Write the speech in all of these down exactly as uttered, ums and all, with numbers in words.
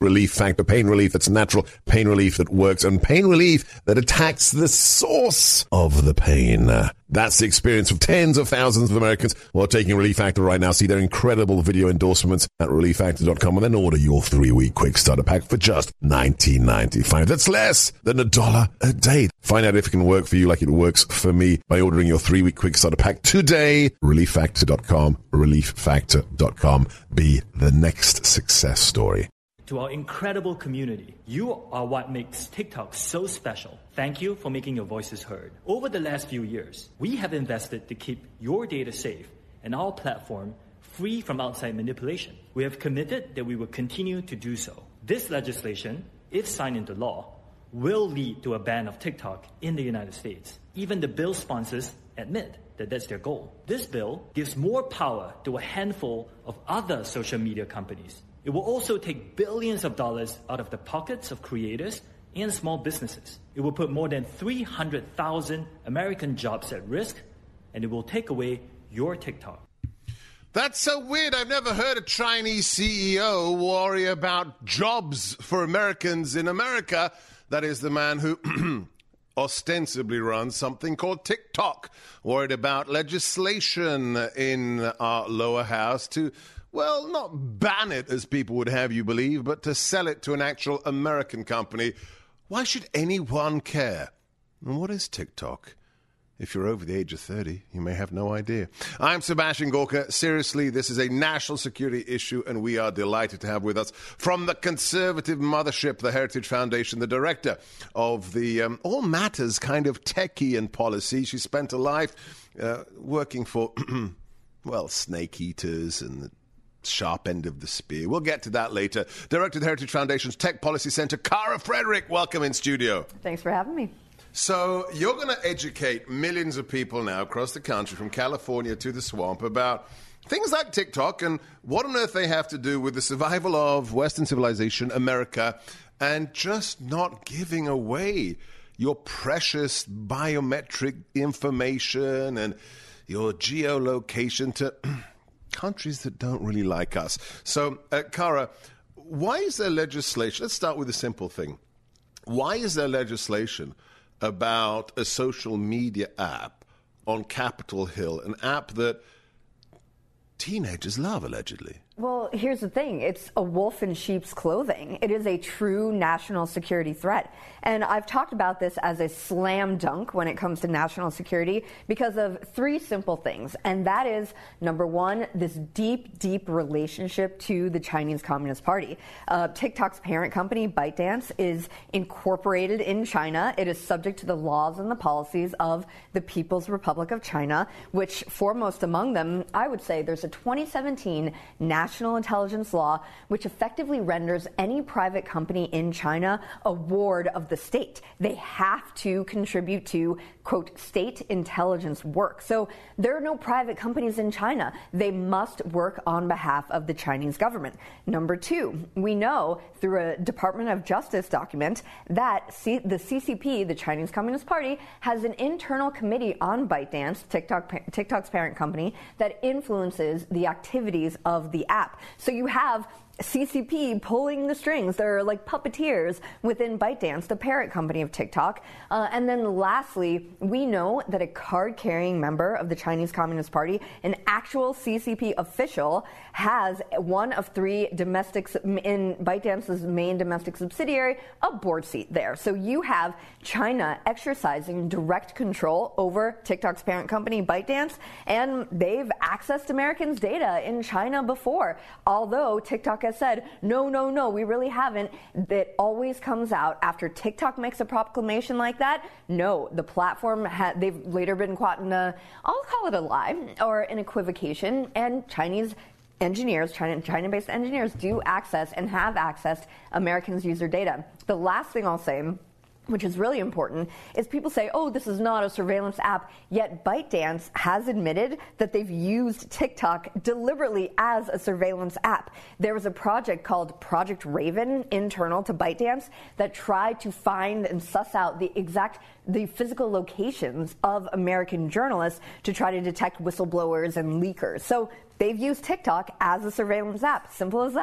Relief Factor. Pain relief that's natural, pain relief that works, and pain relief that attacks the source of the pain. That's the experience of tens of thousands of Americans who are taking Relief Factor right now. See their incredible video endorsements at relief factor dot com and then order your three-week quick starter pack for just nineteen ninety-five. That's less than a dollar a day. Find out if it can work for you like it works for me by ordering your three-week quick starter pack today. relief factor dot com. relief factor dot com. Be the next success story. To our incredible community, you are what makes TikTok so special. Thank you for making your voices heard. Over the last few years, we have invested to keep your data safe and our platform free from outside manipulation. We have committed that we will continue to do so. This legislation, if signed into law, will lead to a ban of TikTok in the United States. Even the bill sponsors admit that that's their goal. This bill gives more power to a handful of other social media companies. It will also take billions of dollars out of the pockets of creators and small businesses. It will put more than three hundred thousand American jobs at risk, and it will take away your TikTok. That's so weird. I've never heard a Chinese C E O worry about jobs for Americans in America. That is the man who ostensibly runs something called TikTok, worried about legislation in our lower house to, well, not ban it as people would have you believe, but to sell it to an actual American company. Why should anyone care? And what is TikTok? If you're over the age of thirty, you may have no idea. I'm Sebastian Gorka. Seriously, this is a national security issue, and we are delighted to have with us from the conservative mothership, the Heritage Foundation, the director of the um, All Matters kind of techie and policy. She spent a life uh, working for, well, snake eaters and the sharp end of the spear. We'll get to that later. Director of the Heritage Foundation's Tech Policy Center, Kara Frederick. Welcome in studio. Thanks for having me. So you're going to educate millions of people now across the country, from California to the swamp, about things like TikTok and what on earth they have to do with the survival of Western civilization, America, and just not giving away your precious biometric information and your geolocation to countries that don't really like us. So, uh, Kara, why is there legislation? Let's start with a simple thing. Why is there legislation about a social media app on Capitol Hill, an app that teenagers love, allegedly? Well, here's the thing. It's a wolf in sheep's clothing. It is a true national security threat. And I've talked about this as a slam dunk when it comes to national security because of three simple things. And that is, number one, this deep, deep relationship to the Chinese Communist Party. Uh, TikTok's parent company, ByteDance, is incorporated in China. It is subject to the laws and the policies of the People's Republic of China, which foremost among them, I would say there's a twenty seventeen national National intelligence law, which effectively renders any private company in China a ward of the state. They have to contribute to, quote, state intelligence work. So there are no private companies in China. They must work on behalf of the Chinese government. Number two, we know through a Department of Justice document that C- the C C P, the Chinese Communist Party, has an internal committee on ByteDance, TikTok, TikTok's parent company, that influences the activities of the app. So you have C C P pulling the strings. They're like puppeteers within ByteDance, the parent company of TikTok. Uh, and then lastly, we know that a card-carrying member of the Chinese Communist Party, an actual C C P official, has one of three domestics in ByteDance's main domestic subsidiary, a board seat there. So you have China exercising direct control over TikTok's parent company, ByteDance, and they've accessed Americans' data in China before. Although TikTok has said, no, no, no, we really haven't. That always comes out after TikTok makes a proclamation like that. No, the platform, ha- they've later been caught in a, I'll call it a lie, or an equivocation, and Chinese engineers, China, China-based engineers do access and have accessed Americans' user data. The last thing I'll say, which is really important, is people say, oh, this is not a surveillance app, yet ByteDance has admitted that they've used TikTok deliberately as a surveillance app. There was a project called Project Raven, internal to ByteDance, that tried to find and suss out the exact, the physical locations of American journalists to try to detect whistleblowers and leakers. So they've used TikTok as a surveillance app. Simple as that.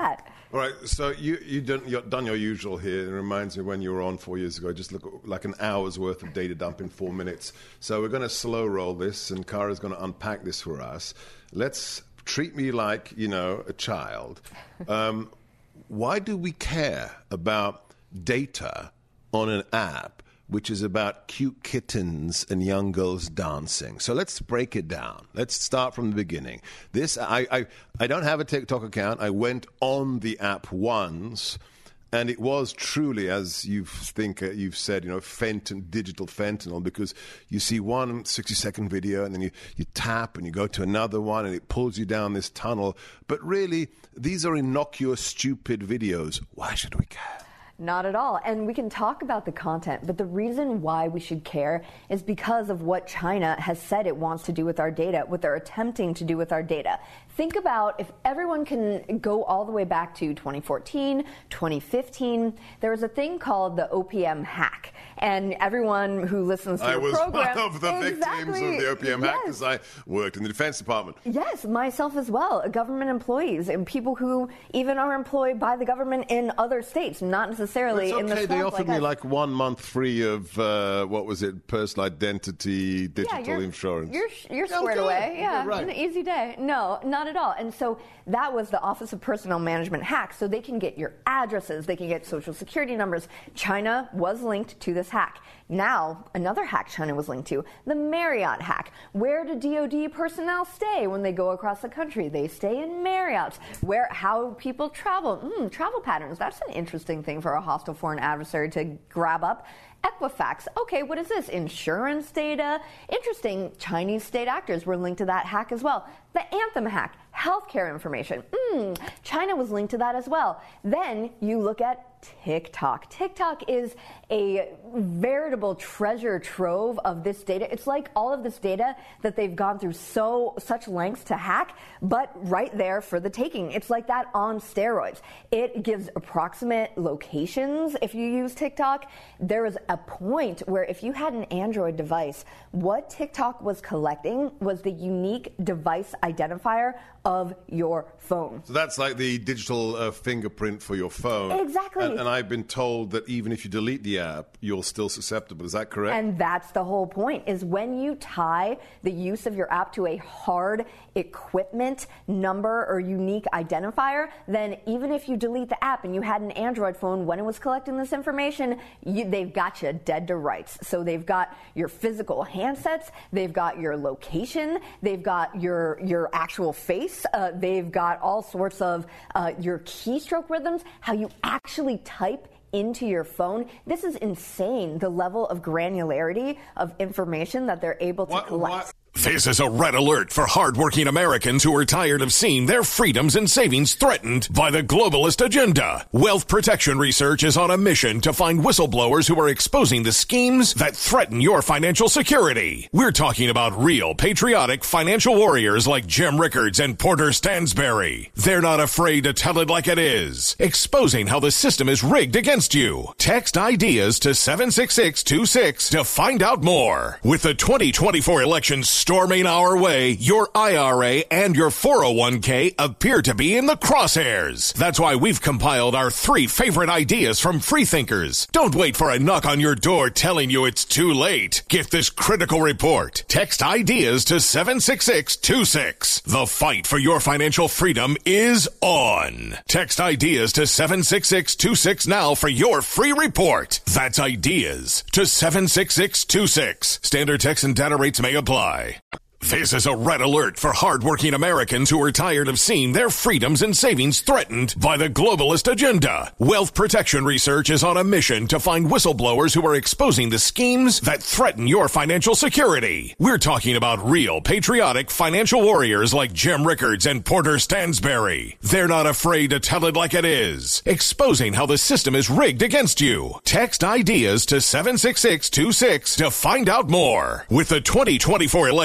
All right, so you, you done, you've done your usual here. It reminds me when you were on four years ago, just look like an hour's worth of data dump in four minutes. So we're going to slow roll this, and Kara's going to unpack this for us. Let's treat me like, you know, a child. Um, why do we care about data on an app which is about cute kittens and young girls dancing? So let's break it down. Let's start from the beginning. This I, I, I don't have a TikTok account. I went on the app once, and it was truly, as you think uh, you've said, you know, fentanyl, digital fentanyl, because you see one sixty-second video, and then you, you tap, and you go to another one, and it pulls you down this tunnel. But really, these are innocuous, stupid videos. Why should we care? Not at all. And we can talk about the content, but the reason why we should care is because of what China has said it wants to do with our data, what they're attempting to do with our data. Think about if everyone can go all the way back to twenty fourteen, twenty fifteen, there was a thing called the O P M hack. And everyone who listens to I the was program... one of the exactly, victims of the O P M yes. hack because I worked in the Defense Department. Yes, myself as well. Government employees and people who even are employed by the government in other states, not necessarily It's okay. in the They offered like me us. like one month free of, uh, what was it, personal identity, digital yeah, you're, insurance. You're, you're Yeah, squared okay. away. Yeah, Yeah, right. an easy day. No, not at all. And so that was the Office of Personnel Management hack. So they can get your addresses, they can get social security numbers. China was linked to this hack. Now, another hack China was linked to, the Marriott hack. Where do D O D personnel stay when they go across the country? They stay in Marriotts. Where, how people travel. Mm, travel patterns, that's an interesting thing for a hostile foreign adversary to grab up. Equifax. Okay, what is this? Insurance data. Interesting. Chinese state actors were linked to that hack as well. The Anthem hack. Healthcare information. Mm, China was linked to that as well. Then you look at TikTok. TikTok is a veritable treasure trove of this data. It's like all of this data that they've gone through so such lengths to hack, but right there for the taking. It's like that on steroids. It gives approximate locations if you use TikTok. There was a point where if you had an Android device, what TikTok was collecting was the unique device identifier of your phone. So that's like the digital uh, fingerprint for your phone. Exactly. And, and I've been told that even if you delete the app, you're still susceptible. Is that correct? And that's the whole point, is when you tie the use of your app to a hard equipment number or unique identifier, then even if you delete the app and you had an Android phone when it was collecting this information, you, they've got you dead to rights. So they've got your physical handsets, they've got your location, they've got your, your actual face, uh, they've got all sorts of uh, your keystroke rhythms, how you actually type into your phone. This is insane, the level of granularity of information that they're able to What- collect. what- This is a red alert for hardworking Americans who are tired of seeing their freedoms and savings threatened by the globalist agenda. Wealth Protection Research is on a mission to find whistleblowers who are exposing the schemes that threaten your financial security. We're talking about real patriotic financial warriors like Jim Rickards and Porter Stansberry. They're not afraid to tell it like it is, exposing how the system is rigged against you. Text ideas to seven six six two six to find out more. With the twenty twenty-four elections storming our way, your I R A and your four oh one k appear to be in the crosshairs. That's why we've compiled our three favorite ideas from freethinkers. Don't wait for a knock on your door telling you it's too late. Get this critical report. Text ideas to seven six six two six. The fight for your financial freedom is on. Text ideas to seven six six two six now for your free report. That's ideas to seven six six two six. Standard text and data rates may apply. This is a red alert for hardworking Americans who are tired of seeing their freedoms and savings threatened by the globalist agenda. Wealth Protection Research is on a mission to find whistleblowers who are exposing the schemes that threaten your financial security. We're talking about real patriotic financial warriors like Jim Rickards and Porter Stansberry. They're not afraid to tell it like it is, exposing how the system is rigged against you. Text ideas to seven six six two six to find out more. With the twenty twenty-four elections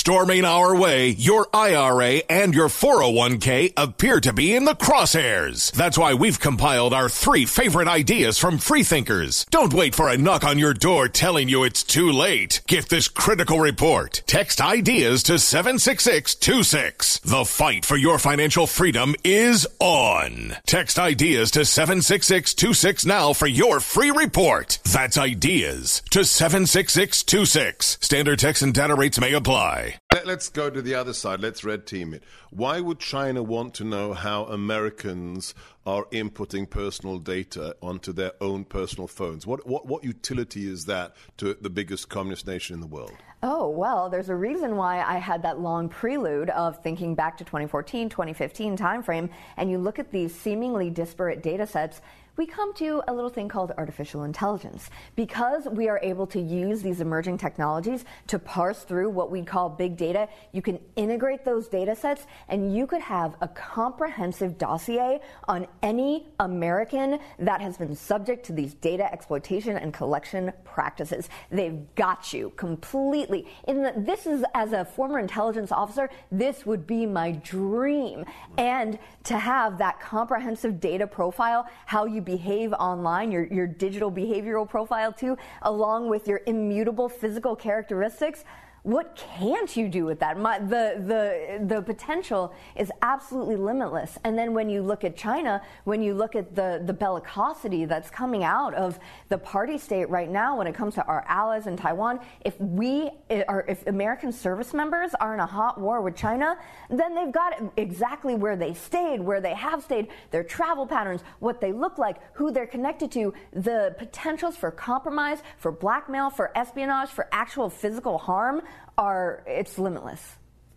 storming our way, your I R A and your four oh one k appear to be in the crosshairs. That's why we've compiled our three favorite ideas from freethinkers. Don't wait for a knock on your door telling you it's too late. Get this critical report. Text ideas to seven six six two six. The fight for your financial freedom is on. Text ideas to seven six six two six now for your free report. That's ideas to seven six six two six. Standard text and data rates may apply. Let's go to the other side. Let's red team it. Why would China want to know how Americans are inputting personal data onto their own personal phones? What, what, what utility is that to the biggest communist nation in the world? Oh, well, there's a reason why I had that long prelude of thinking back to twenty fourteen, twenty fifteen timeframe, and you look at these seemingly disparate data sets, we come to a little thing called artificial intelligence. Because we are able to use these emerging technologies to parse through what we call big data, you can integrate those data sets and you could have a comprehensive dossier on any American that has been subject to these data exploitation and collection practices. They've got you completely. In the, this is, as a former intelligence officer, this would be my dream. And to have that comprehensive data profile, how you behave online, your, your digital behavioral profile too, along with your immutable physical characteristics. What can't you do with that? My, the, the, the potential is absolutely limitless. And then when you look at China, when you look at the, the bellicosity that's coming out of the party state right now when it comes to our allies in Taiwan, if we are, if American service members are in a hot war with China, then they've got exactly where they stayed, where they have stayed, their travel patterns, what they look like, who they're connected to, the potentials for compromise, for blackmail, for espionage, for actual physical harm. Are it's limitless.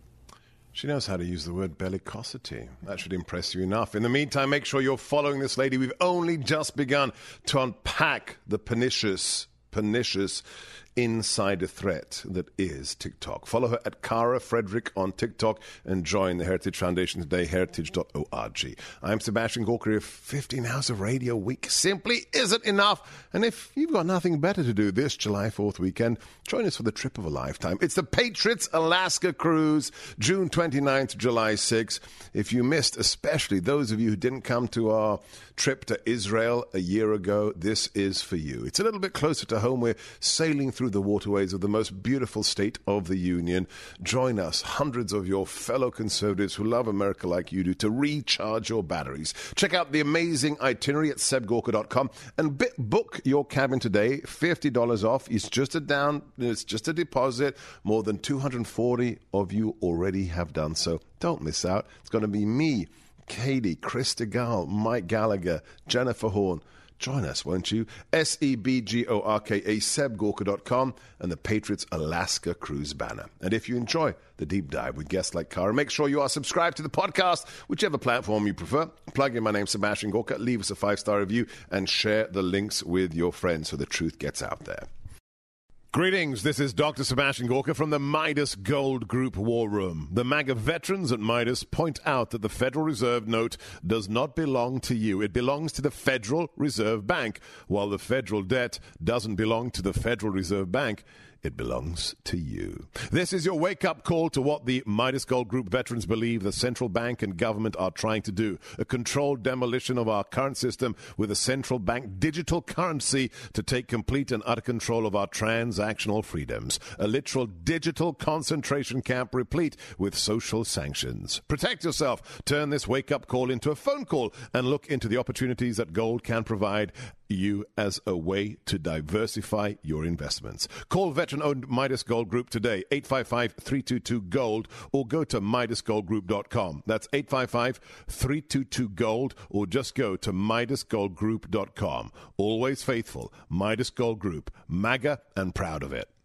She knows how to use the word bellicosity. That should impress you enough. In the meantime, make sure you're following this lady. We've only just begun to unpack the pernicious, pernicious insider threat that is TikTok. Follow her at Cara Frederick on TikTok and join the Heritage Foundation today, heritage dot org. I'm Sebastian Gorka. fifteen hours of radio a week simply isn't enough. And if you've got nothing better to do this July fourth weekend, join us for the trip of a lifetime. It's the Patriots Alaska Cruise, June twenty-ninth to July sixth. If you missed, especially those of you who didn't come to our trip to Israel a year ago, this is for you. It's a little bit closer to home. We're sailing through the waterways of the most beautiful state of the Union. Join us, hundreds of your fellow conservatives who love America like you do, to recharge your batteries. Check out the amazing itinerary at seb gorka dot com and b- book your cabin today. fifty dollars off. It's just a down, it's just a deposit. More than two hundred forty of you already have done so. Don't miss out. It's going to be me, Katie, Chris DeGalle, Mike Gallagher, Jennifer Horn. Join us, won't you? S E B G O R K A, seb gorka dot com, and the Patriots Alaska Cruise banner. And if you enjoy the deep dive with guests like Cara, make sure you are subscribed to the podcast, whichever platform you prefer. Plug in my name, Sebastian Gorka, leave us a five-star review, and share the links with your friends so the truth gets out there. Greetings, this is Doctor Sebastian Gorka from the Midas Gold Group War Room. The MAGA veterans at Midas point out that the Federal Reserve note does not belong to you. It belongs to the Federal Reserve Bank, while the federal debt doesn't belong to the Federal Reserve Bank. It belongs to you. This is your wake-up call to what the Midas Gold Group veterans believe the central bank and government are trying to do. A controlled demolition of our current system with a central bank digital currency to take complete and utter control of our transactional freedoms. A literal digital concentration camp replete with social sanctions. Protect yourself. Turn this wake-up call into a phone call and look into the opportunities that gold can provide you as a way to diversify your investments. Call veteran-owned Midas Gold Group today, eight five five, three two two, GOLD, or go to midas gold group dot com. That's eight five five, three two two, GOLD, or just go to midas gold group dot com. Always faithful, Midas Gold Group, MAGA, and proud of it.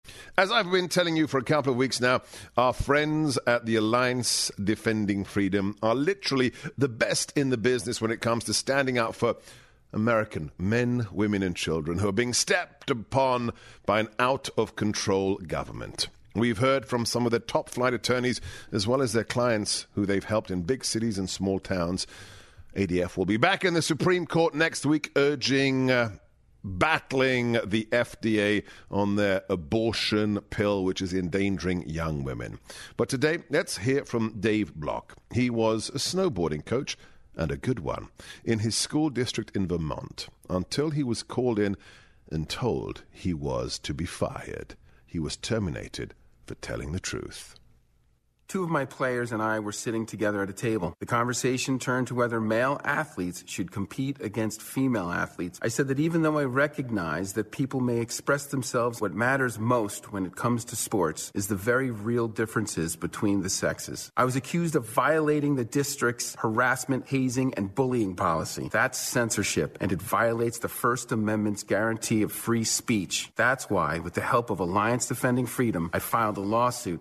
As I've been telling you for a couple of weeks now, our friends at the Alliance Defending Freedom are literally the best in the business when it comes to standing up for American men, women, and children who are being stepped upon by an out-of-control government. We've heard from some of their top-flight attorneys as well as their clients who they've helped in big cities and small towns. A D F will be back in the Supreme Court next week urging uh, battling the F D A on their abortion pill, which is endangering young women. But today, let's hear from Dave Block. He was a snowboarding coach, and a good one, in his school district in Vermont, until he was called in and told he was to be fired. He was terminated for telling the truth. Two of my players and I were sitting together at a table. The conversation turned to whether male athletes should compete against female athletes. I said that even though I recognize that people may express themselves, what matters most when it comes to sports is the very real differences between the sexes. I was accused of violating the district's harassment, hazing, and bullying policy. That's censorship, and it violates the First Amendment's guarantee of free speech. That's why, with the help of Alliance Defending Freedom, I filed a lawsuit.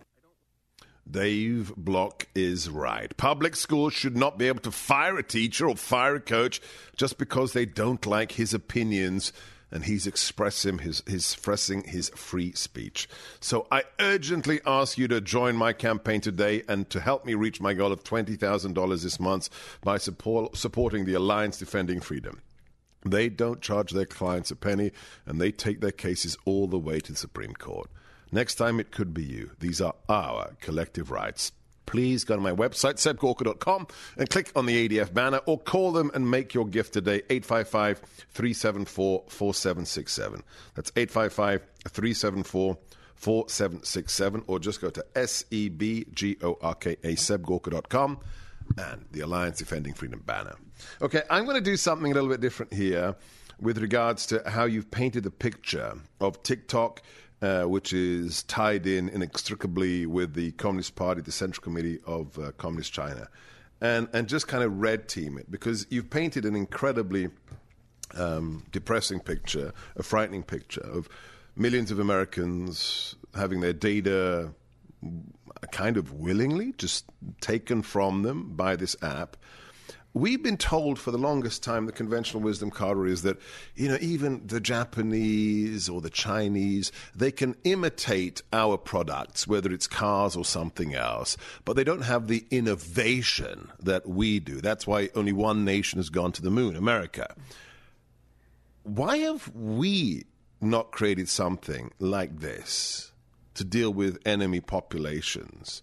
Dave Block is right. Public schools should not be able to fire a teacher or fire a coach just because they don't like his opinions and he's expressing his, his, expressing his free speech. So I urgently ask you to join my campaign today and to help me reach my goal of twenty thousand dollars this month by support, supporting the Alliance Defending Freedom. They don't charge their clients a penny, and they take their cases all the way to the Supreme Court. Next time, it could be you. These are our collective rights. Please go to my website, seb gorka dot com, and click on the A D F banner, or call them and make your gift today, eight five five, three seven four, four seven six seven. That's eight five five, three seven four, four seven six seven, or just go to S E B G O R K A, seb gorka dot com, and the Alliance Defending Freedom banner. Okay, I'm going to do something a little bit different here with regards to how you've painted the picture of TikTok, Uh, which is tied in inextricably with the Communist Party, the Central Committee of uh, Communist China, and and just kind of red team it, because you've painted an incredibly um, depressing picture, a frightening picture of millions of Americans having their data kind of willingly just taken from them by this app. We've been told for the longest time, the conventional wisdom, Carter, is that, you know, even the Japanese or the Chinese, they can imitate our products, whether it's cars or something else, but they don't have the innovation that we do. That's why only one nation has gone to the moon, America. Why have we not created something like this to deal with enemy populations?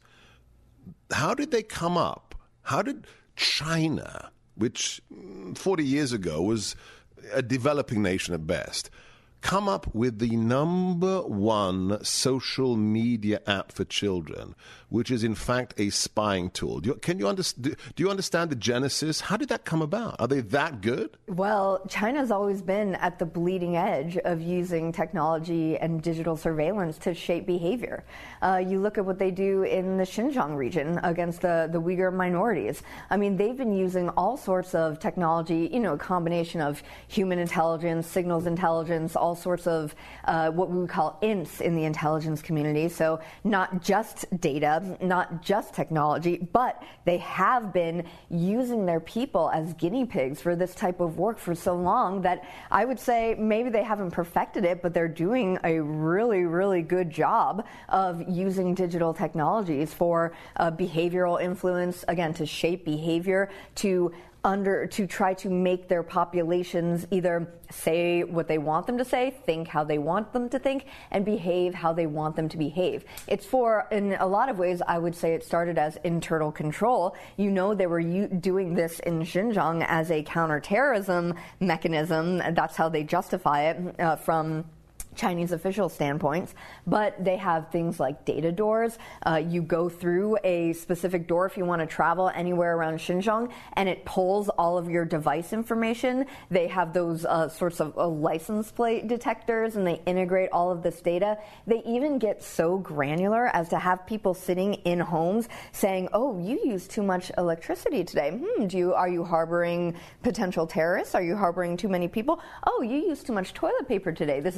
How did they come up? How did China, which forty years ago was a developing nation at best, come up with the number one social media app for children, which is in fact a spying tool? Do you, can you understand? Do you understand the genesis? How did that come about? Are they that good? Well, China's always been at the bleeding edge of using technology and digital surveillance to shape behavior. Uh, you look at what they do in the Xinjiang region against the, the Uyghur minorities. I mean, they've been using all sorts of technology, you know, a combination of human intelligence, signals intelligence, all sorts of uh, what we would call ints in the intelligence community. So not just data, not just technology, but they have been using their people as guinea pigs for this type of work for so long that I would say maybe they haven't perfected it, but they're doing a really, really good job of using digital technologies for uh, behavioral influence, again, to shape behavior, to under to try to make their populations either say what they want them to say, think how they want them to think, and behave how they want them to behave. It's for, in a lot of ways, I would say it started as internal control. You know, they were u- doing this in Xinjiang as a counterterrorism mechanism. That's how they justify it uh, from Chinese official standpoints, but they have things like data doors. Uh, you go through a specific door if you want to travel anywhere around Xinjiang, and it pulls all of your device information. They have those uh, sorts of uh, license plate detectors, and they integrate all of this data. They even get so granular as to have people sitting in homes saying, "Oh, you use too much electricity today. Hmm, do you are you harboring potential terrorists? Are you harboring too many people? Oh, you use too much toilet paper today." This is according to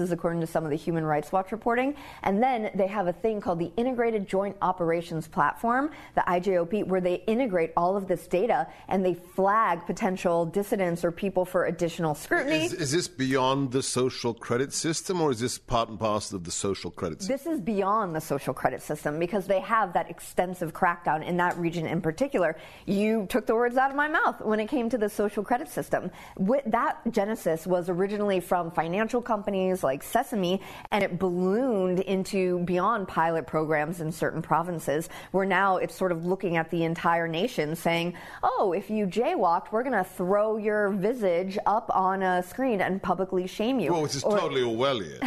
to some of the Human Rights Watch reporting. And then they have a thing called the Integrated Joint Operations Platform, the I J O P, where they integrate all of this data and they flag potential dissidents or people for additional scrutiny. Is, is this beyond the social credit system, or is this part and parcel of the social credit system? This is beyond the social credit system because they have that extensive crackdown in that region in particular. You took the words out of my mouth when it came to the social credit system. That genesis was originally from financial companies like Sesame, and it ballooned into beyond pilot programs in certain provinces, where now it's sort of looking at the entire nation saying, oh, if you jaywalked, we're going to throw your visage up on a screen and publicly shame you. Well, which is or, totally Orwellian.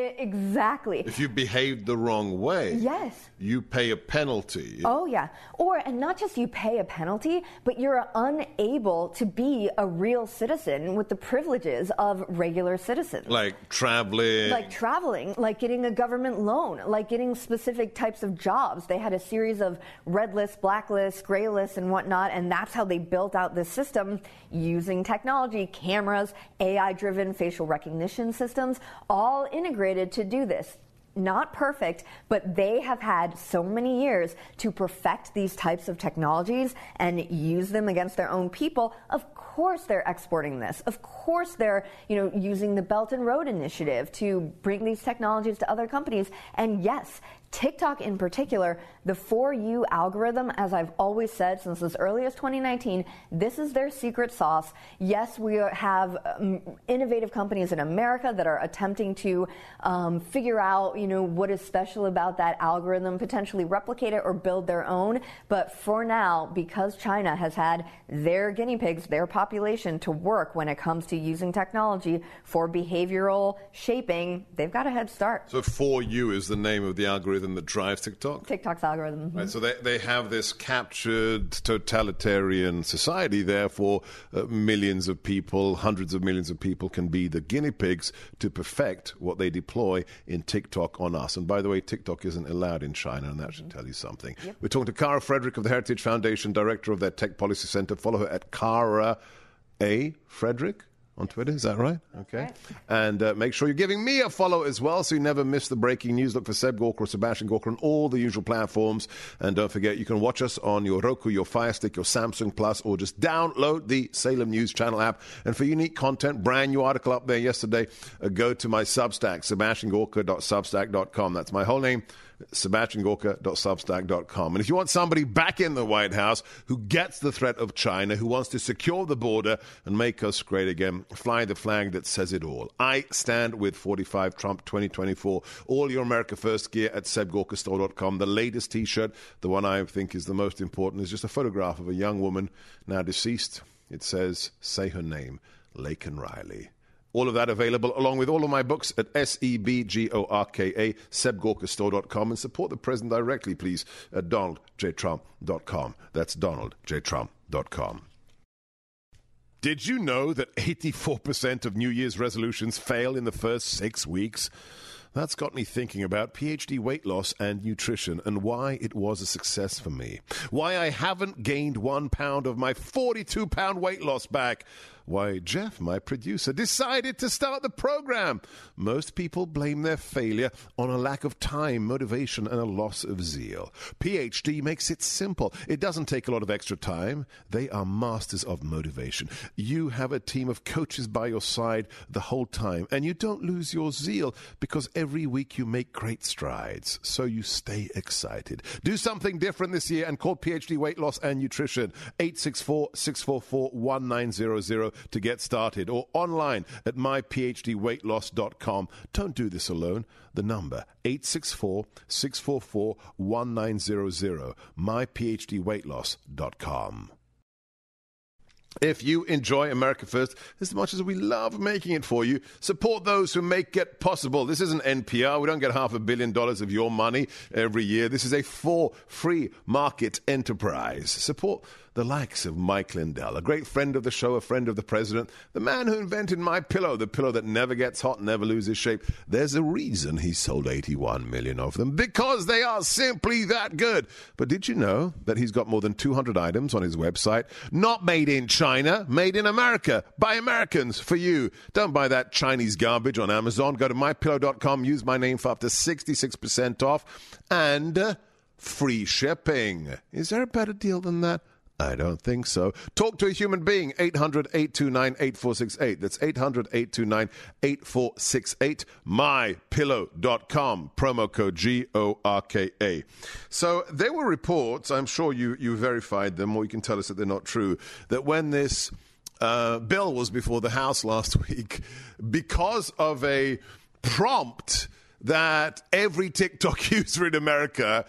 Exactly. If you behaved the wrong way, yes, you pay a penalty. Oh, yeah. Or, and not just you pay a penalty, but you're unable to be a real citizen with the privileges of regular citizens. Like traveling. Like traveling, like getting a government loan, like getting specific types of jobs. They had a series of red lists, black lists, gray lists, and whatnot, and that's how they built out this system using technology, cameras, A I-driven facial recognition systems, all integrated to do this. Not perfect, but they have had so many years to perfect these types of technologies and use them against their own people. Of course they're exporting this. Of course they're, you know, using the Belt and Road Initiative to bring these technologies to other companies. And yes, TikTok in particular, the For You algorithm, as I've always said since as early as twenty nineteen, this is their secret sauce. Yes, we have um, innovative companies in America that are attempting to um, figure out, you know, what is special about that algorithm, potentially replicate it or build their own. But for now, because China has had their guinea pigs, their population to work when it comes to using technology for behavioral shaping, they've got a head start. So For You is the name of the algorithm that drives TikTok? TikTok's algorithm. Right, so they, they have this captured totalitarian society, therefore uh, millions of people, hundreds of millions of people can be the guinea pigs to perfect what they deploy in TikTok on us. And by the way, TikTok isn't allowed in China, and that should tell you something. Yep. We're talking to Cara Frederick of the Heritage Foundation, director of their Tech Policy Center. Follow her at Cara A. Frederick on Twitter, is that right? Okay. Right. And uh, make sure you're giving me a follow as well so you never miss the breaking news. Look for Seb Gorka or Sebastian Gorka on all the usual platforms. And don't forget, you can watch us on your Roku, your Fire Stick, your Samsung Plus, or just download the Salem News Channel app. And for unique content, brand new article up there yesterday, uh, go to my Substack, sebastian gorka dot substack dot com. That's my whole name, sebastian gorka dot substack dot com. And if you want somebody back in the White House who gets the threat of China, who wants to secure the border and make us great again, fly the flag that says it all. I stand with forty-five Trump twenty twenty-four. All your America First gear at seb gorka store dot com. The latest T-shirt, the one I think is the most important, is just a photograph of a young woman now deceased. It says, say her name, Laken Riley. All of that available, along with all of my books at S E B G O R K A, seb gorka store dot com. And support the president directly, please, at donald j trump dot com. That's donald j trump dot com. Did you know that eighty-four percent of New Year's resolutions fail in the first six weeks? That's got me thinking about PhD weight loss and nutrition and why it was a success for me. Why I haven't gained one pound of my forty-two pound weight loss back. Why Jeff, my producer, decided to start the program. Most people blame their failure on a lack of time, motivation, and a loss of zeal. PhD makes it simple. It doesn't take a lot of extra time. They are masters of motivation. You have a team of coaches by your side the whole time, and you don't lose your zeal because every week you make great strides, so you stay excited. Do something different this year and call PhD Weight Loss and Nutrition eight six four, six four four, one nine zero zero to get started, or online at my p h d weight loss dot com. Don't do this alone. The number eight six four, six four four, one nine zero zero, my p h d weight loss dot com. If you enjoy America First as much as we love making it for you, support those who make it possible. This isn't N P R. We don't get half a billion dollars of your money every year. This is a for free market enterprise. Support the likes of Mike Lindell, a great friend of the show, a friend of the president, the man who invented My Pillow, the pillow that never gets hot, never loses shape. There's a reason he sold eighty-one million of them, because they are simply that good. But did you know that he's got more than two hundred items on his website? Not made in China, made in America, by Americans, for you. Don't buy that Chinese garbage on Amazon. Go to my pillow dot com, use my name for up to sixty-six percent off, and uh, free shipping. Is there a better deal than that? I don't think so. Talk to a human being, eight hundred, eight two nine, eight four six eight. That's eight hundred, eight two nine, eight four six eight. my pillow dot com, promo code G O R K A. So there were reports, I'm sure you, you verified them, or you can tell us that they're not true, that when this uh, bill was before the House last week, because of a prompt that every TikTok user in America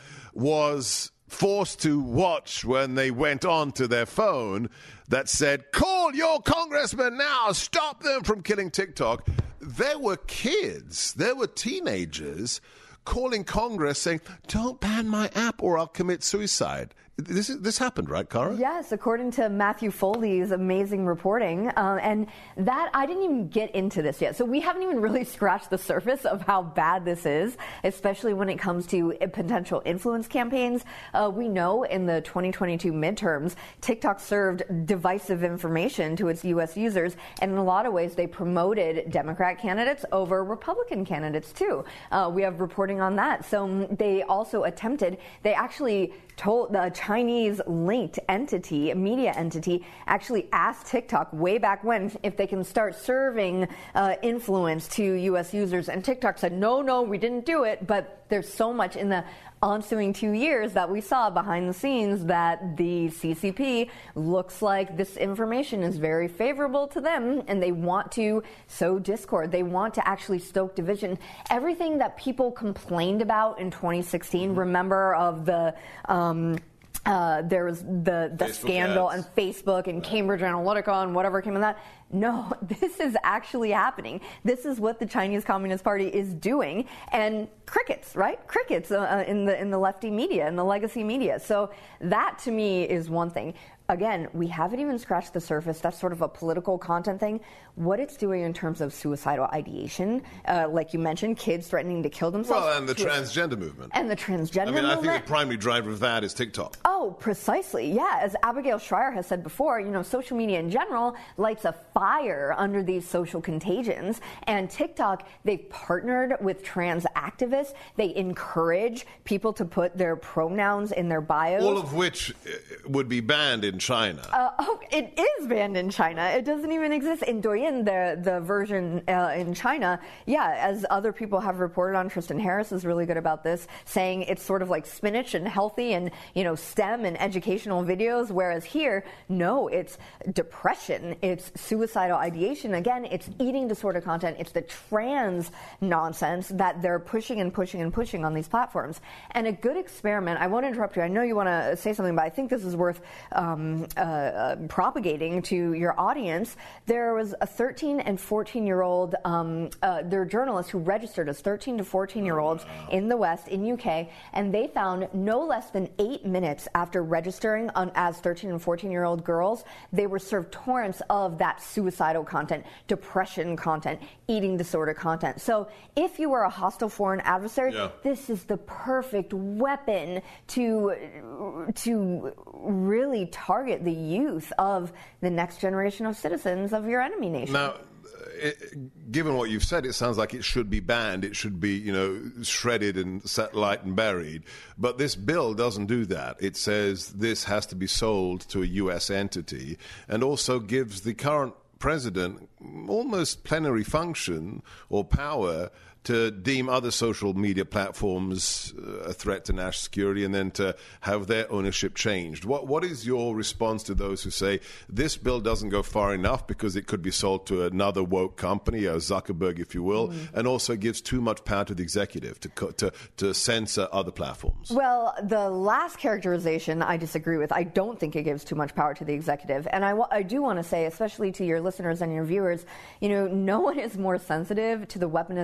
was forced to watch when they went on to their phone that said, call your congressman now, stop them from killing TikTok. There were kids, there were teenagers calling Congress saying, don't ban my app or I'll commit suicide. This is, this happened, right, Cara? Yes, according to Matthew Foley's amazing reporting. Um, and that, I didn't even get into this yet. So we haven't even really scratched the surface of how bad this is, especially when it comes to potential influence campaigns. Uh, we know in the twenty twenty-two midterms, TikTok served divisive information to its U S users. And in a lot of ways, they promoted Democrat candidates over Republican candidates, too. Uh, we have reporting on that. So they also attempted, they actually told the Chinese linked entity, a media entity, actually asked TikTok way back when if they can start serving uh, influence to U S users. And TikTok said, no, no, we didn't do it. But there's so much in the ensuing two years that we saw behind the scenes that the C C P looks like this information is very favorable to them and they want to sow discord. They want to actually stoke division. Everything that people complained about in twenty sixteen, remember of the um, Uh, there was the, the scandal ads. and Facebook and Cambridge Analytica and whatever came in that. No, this is actually happening. This is what the Chinese Communist Party is doing. And crickets, right? Crickets uh, in the in the lefty media, in the legacy media. So that to me is one thing. Again, we haven't even scratched the surface. That's sort of a political content thing. What it's doing in terms of suicidal ideation, uh, like you mentioned, kids threatening to kill themselves. Well, and the transgender movement. And the transgender movement. I mean, movement. I think the primary driver of that is TikTok. Oh, precisely. Yeah. As Abigail Shrier has said before, you know, social media in general lights a fire under these social contagions. And TikTok, they've partnered with trans activists. They encourage people to put their pronouns in their bios. All of which would be banned in China. Uh, oh, it is banned in China. It doesn't even exist in Douyin, the the version uh, in China. Yeah, as other people have reported on, Tristan Harris is really good about this, saying it's sort of like spinach and healthy and, you know, STEM and educational videos, whereas here, no, it's depression, it's suicidal ideation. Again, it's eating disorder content. It's the trans nonsense that they're pushing and pushing and pushing on these platforms. And a good experiment, I won't interrupt you. I know you want to say something, but I think this is worth um, Uh, uh, propagating to your audience. There was a thirteen and fourteen year old, um, uh, there are journalists who registered as thirteen to fourteen year olds in the West, in U K, and they found no less than eight minutes after registering on, as thirteen and fourteen year old girls, they were served torrents of that suicidal content, depression content, eating disorder content. So if you were a hostile foreign adversary, yeah. this is the perfect weapon to to really target the youth of the next generation of citizens of your enemy nation. Now, it, given what you've said, it sounds like it should be banned. It should be, you know, shredded and set light and buried. But this bill doesn't do that. It says this has to be sold to a U S entity and also gives the current president almost plenary function or power to deem other social media platforms uh, a threat to national security and then to have their ownership changed. What What is your response to those who say this bill doesn't go far enough because it could be sold to another woke company, a Zuckerberg, if you will, mm. and also gives too much power to the executive to, to, to censor other platforms? Well, the last characterization I disagree with. I don't think it gives too much power to the executive. And I, I do want to say, especially to your listeners and your viewers, you know, no one is more sensitive to the weaponization of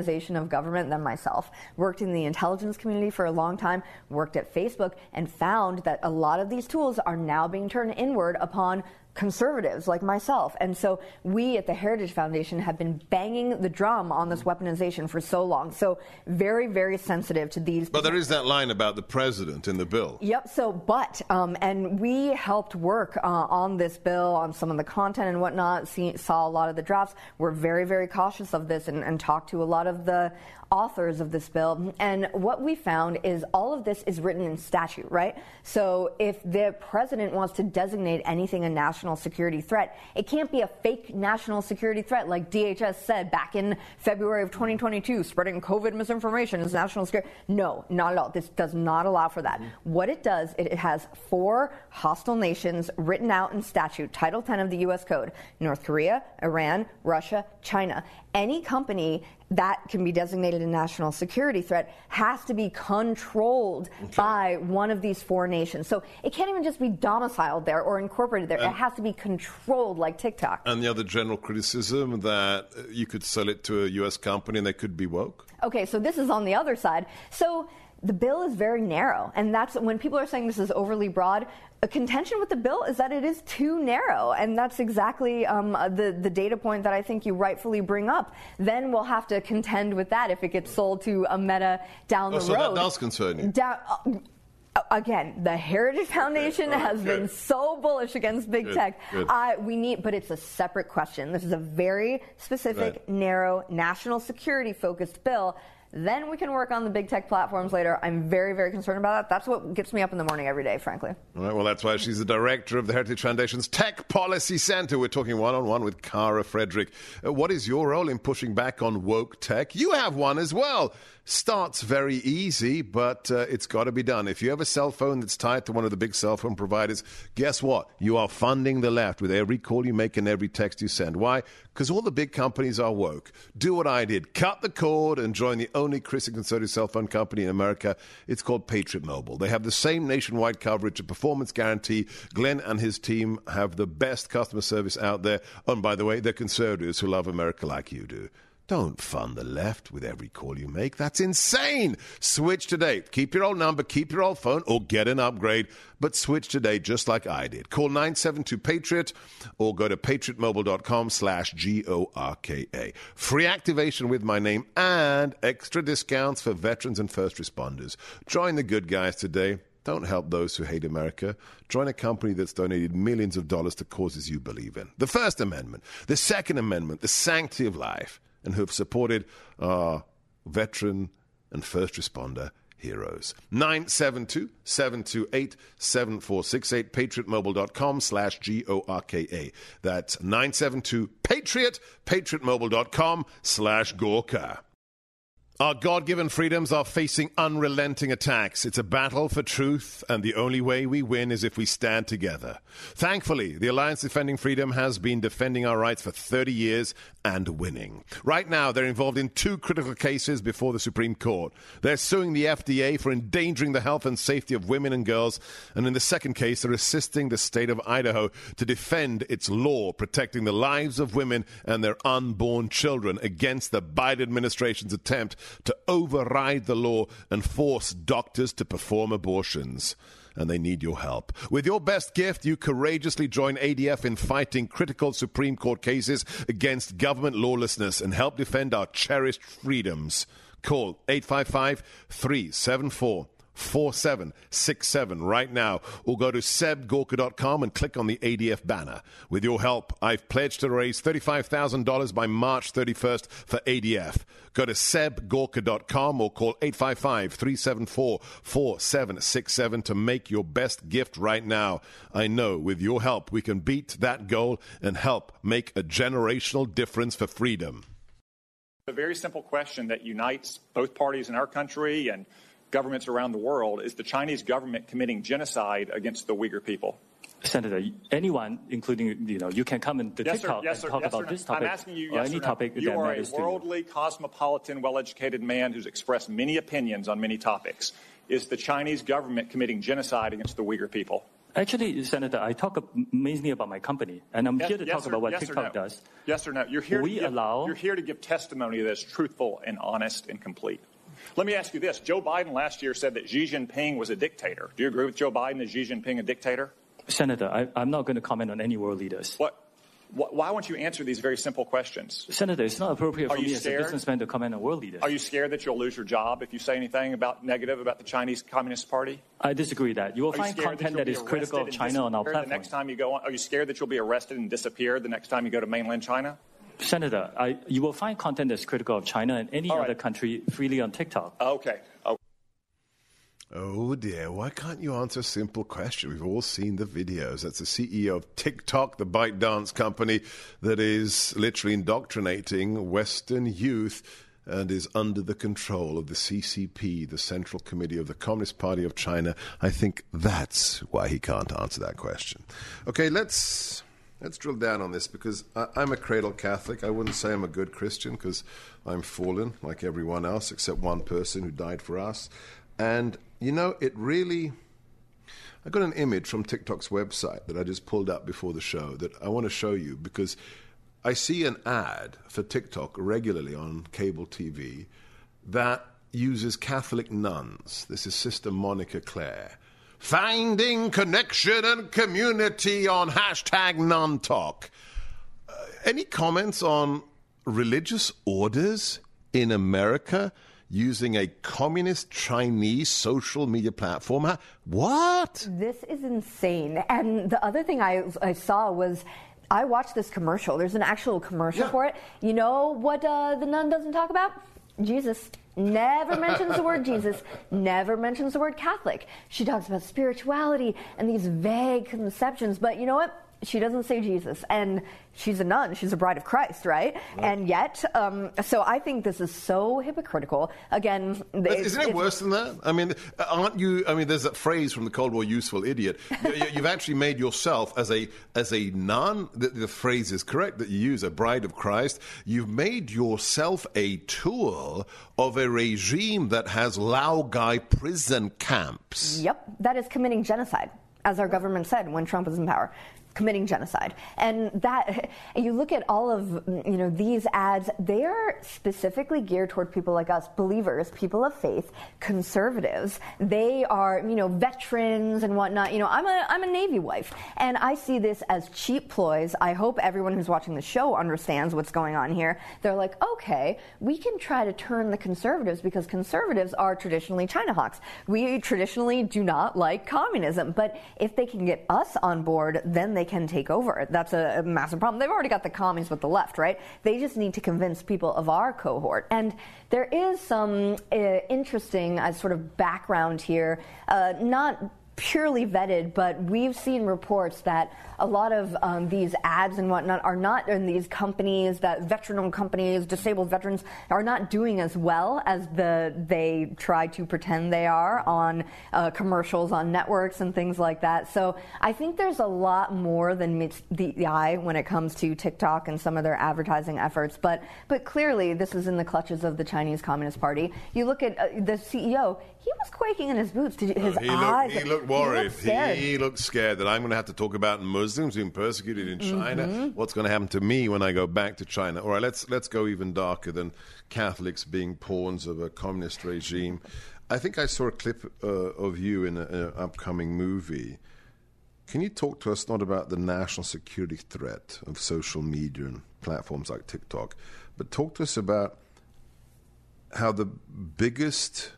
of government than myself. Worked in the intelligence community for a long time, worked at Facebook, and found that a lot of these tools are now being turned inward upon conservatives like myself. And so we at the Heritage Foundation have been banging the drum on this weaponization for so long. So very, very sensitive to these. But there is that line about the president in the bill. Yep. So, but, um, and we helped work uh, on this bill, on some of the content and whatnot, see, saw a lot of the drafts. We're very, very cautious of this and, and talked to a lot of the authors of this bill. And what we found is all of this is written in statute, right? So if the president wants to designate anything a national security threat, it can't be a fake national security threat like D H S said back in February of twenty twenty-two, spreading COVID misinformation is national security. No, not at all. This does not allow for that. Mm-hmm. What it does, it has four hostile nations written out in statute, Title ten of the U S Code: North Korea, Iran, Russia, China. Any company that can be designated a national security threat has to be controlled okay. by one of these four nations. So it can't even just be domiciled there or incorporated there. And it has to be controlled like TikTok. And the other general criticism that you could sell it to a U S company and they could be woke? Okay, so this is on the other side. So the bill is very narrow, and that's when people are saying this is overly broad. A contention with the bill is that it is too narrow, and that's exactly um, the, the data point that I think you rightfully bring up. Then we'll have to contend with that if it gets sold to a Meta down oh, the so road. So that does concern you? Down, uh, Again, the Heritage Foundation okay. right, has good. been so bullish against big good. tech. Good. Uh, we need, but it's a separate question. This is a very specific, right. narrow, national security-focused bill. Then we can work on the big tech platforms later. I'm very, very concerned about that. That's what gets me up in the morning every day, frankly. All right, well, that's why she's the director of the Heritage Foundation's Tech Policy Center. We're talking one-on-one with Kara Frederick. Uh, what is your role in pushing back on woke tech? You have one as well. Starts very easy, but uh, it's got to be done. If you have a cell phone that's tied to one of the big cell phone providers, guess what? You are funding the left with every call you make and every text you send. Why? Because all the big companies are woke. Do what I did. Cut the cord and join the only Christian conservative cell phone company in America. It's called Patriot Mobile. They have the same nationwide coverage, a performance guarantee. Glenn and his team have the best customer service out there. And by the way, they're conservatives who love America like you do. Don't fund the left with every call you make. That's insane. Switch today. Keep your old number, keep your old phone, or get an upgrade. But switch today just like I did. Call nine seven two PATRIOT or go to patriotmobile.com slash G O R K A. Free activation with my name and extra discounts for veterans and first responders. Join the good guys today. Don't help those who hate America. Join a company that's donated millions of dollars to causes you believe in. The First Amendment, the Second Amendment, the sanctity of life, and who have supported our veteran and first responder heroes. nine seven two, seven two eight, seven four six eight, patriotmobile.com slash G O R K A. That's nine seven two PATRIOT, patriotmobile.com slash Gorka. Our God-given freedoms are facing unrelenting attacks. It's a battle for truth, and the only way we win is if we stand together. Thankfully, the Alliance Defending Freedom has been defending our rights for thirty years and winning. Right now, they're involved in two critical cases before the Supreme Court. They're suing the F D A for endangering the health and safety of women and girls, and in the second case, they're assisting the state of Idaho to defend its law protecting the lives of women and their unborn children against the Biden administration's attempt to override the law and force doctors to perform abortions. And they need your help. With your best gift, you courageously join A D F in fighting critical Supreme Court cases against government lawlessness and help defend our cherished freedoms. Call eight five five, three seven four, four seven six seven right now, or go to seb gorka dot com and click on the A D F banner. With your help, I've pledged to raise thirty-five thousand dollars by March thirty-first for A D F. Go to seb gorka dot com or call eight five five, three seven four, four seven six seven to make your best gift right now. I know with your help we can beat that goal and help make a generational difference for freedom. A very simple question that unites both parties in our country and governments around the world: is the Chinese government committing genocide against the Uyghur people? Senator, anyone, including, you know, you can come into yes, TikTok sir, yes, and talk yes, about sir. this topic I'm asking you, or yes, any sir, topic you that are matters a worldly, cosmopolitan, well-educated man who's expressed many opinions on many topics. Is the Chinese government committing genocide against the Uyghur people? Actually, Senator, I talk mainly about my company, and I'm yes, here to yes talk or, about what yes TikTok no. does. Yes or no? You're here, we to give, allow... you're here to give testimony that's truthful and honest and complete. Let me ask you this. Joe Biden last year said that Xi Jinping was a dictator. Do you agree with Joe Biden that Xi Jinping a dictator? Senator, I, I'm not going to comment on any world leaders. What? Why won't you answer these very simple questions? Senator, it's not appropriate for me scared? as a businessman to comment on world leaders. Are you scared that you'll lose your job if you say anything about negative about the Chinese Communist Party? I disagree that. You will Are find you content that, that is critical of China on our platform. The next time you go on, are you scared that you'll be arrested and disappear the next time you go to mainland China? Senator, I, you will find content that's critical of China and any All other right. country freely on TikTok. Okay. okay. Oh dear, why can't you answer a simple question? We've all seen the videos. That's the C E O of TikTok, the ByteDance company that is literally indoctrinating Western youth and is under the control of the C C P, the Central Committee of the Communist Party of China. I think that's why he can't answer that question. Okay, let's let's drill down on this, because I, I'm a cradle Catholic. I wouldn't say I'm a good Christian, because I'm fallen like everyone else except one person who died for us. And, you know, it really... I got an image from TikTok's website that I just pulled up before the show that I want to show you, because I see an ad for TikTok regularly on cable T V that uses Catholic nuns. This is Sister Monica Claire. Finding connection and community on hashtag nun talk. Uh, any comments on religious orders in America using a communist Chinese social media platform? What? This is insane. And the other thing I, I saw was, I watched this commercial. There's an actual commercial yeah. for it. You know what uh, the nun doesn't talk about? Jesus. Never mentions the word Jesus. Never mentions the word Catholic. She talks about spirituality and these vague conceptions. But you know what? She doesn't say Jesus, and she's a nun. She's a bride of Christ, right? right. And yet, um, so I think this is so hypocritical. Again, but isn't it worse than that? I mean, aren't you? I mean, there's that phrase from the Cold War, "useful idiot." You've actually made yourself as a as a nun. The, the phrase is correct that you use, a bride of Christ. You've made yourself a tool of a regime that has Laogai prison camps. Yep, that is committing genocide, as our government said when Trump was in power. Committing genocide. And that, you look at all of, you know, these ads, they are specifically geared toward people like us, believers, people of faith, conservatives. They are, you know, veterans and whatnot. You know, I'm a, I'm a Navy wife, and I see this as cheap ploys. I hope everyone who's watching the show understands what's going on here. They're like, okay, we can try to turn the conservatives, because conservatives are traditionally China hawks. We traditionally do not like communism, but if they can get us on board, then they can take over. That's a, a massive problem. They've already got the commies with the left, right? They just need to convince people of our cohort. And there is some uh, interesting uh, sort of background here, uh, not purely vetted, but we've seen reports that a lot of um, these ads and whatnot are not in these companies, that veteran-owned companies, disabled veterans, are not doing as well as the they try to pretend they are on uh, commercials on networks and things like that. So I think there's a lot more than meets the eye when it comes to TikTok and some of their advertising efforts. But but clearly this is in the clutches of the Chinese Communist Party. You look at uh, the C E O. He was quaking in his boots. Did you, his uh, he eyes. Looked, he looked worried. He looked scared. He, he looked scared that I'm going to have to talk about Muslims being persecuted in China. Mm-hmm. What's going to happen to me when I go back to China? All right, let's let's go even darker than Catholics being pawns of a communist regime. I think I saw a clip uh, of you in an upcoming movie. Can you talk to us not about the national security threat of social media and platforms like TikTok, but talk to us about how the biggest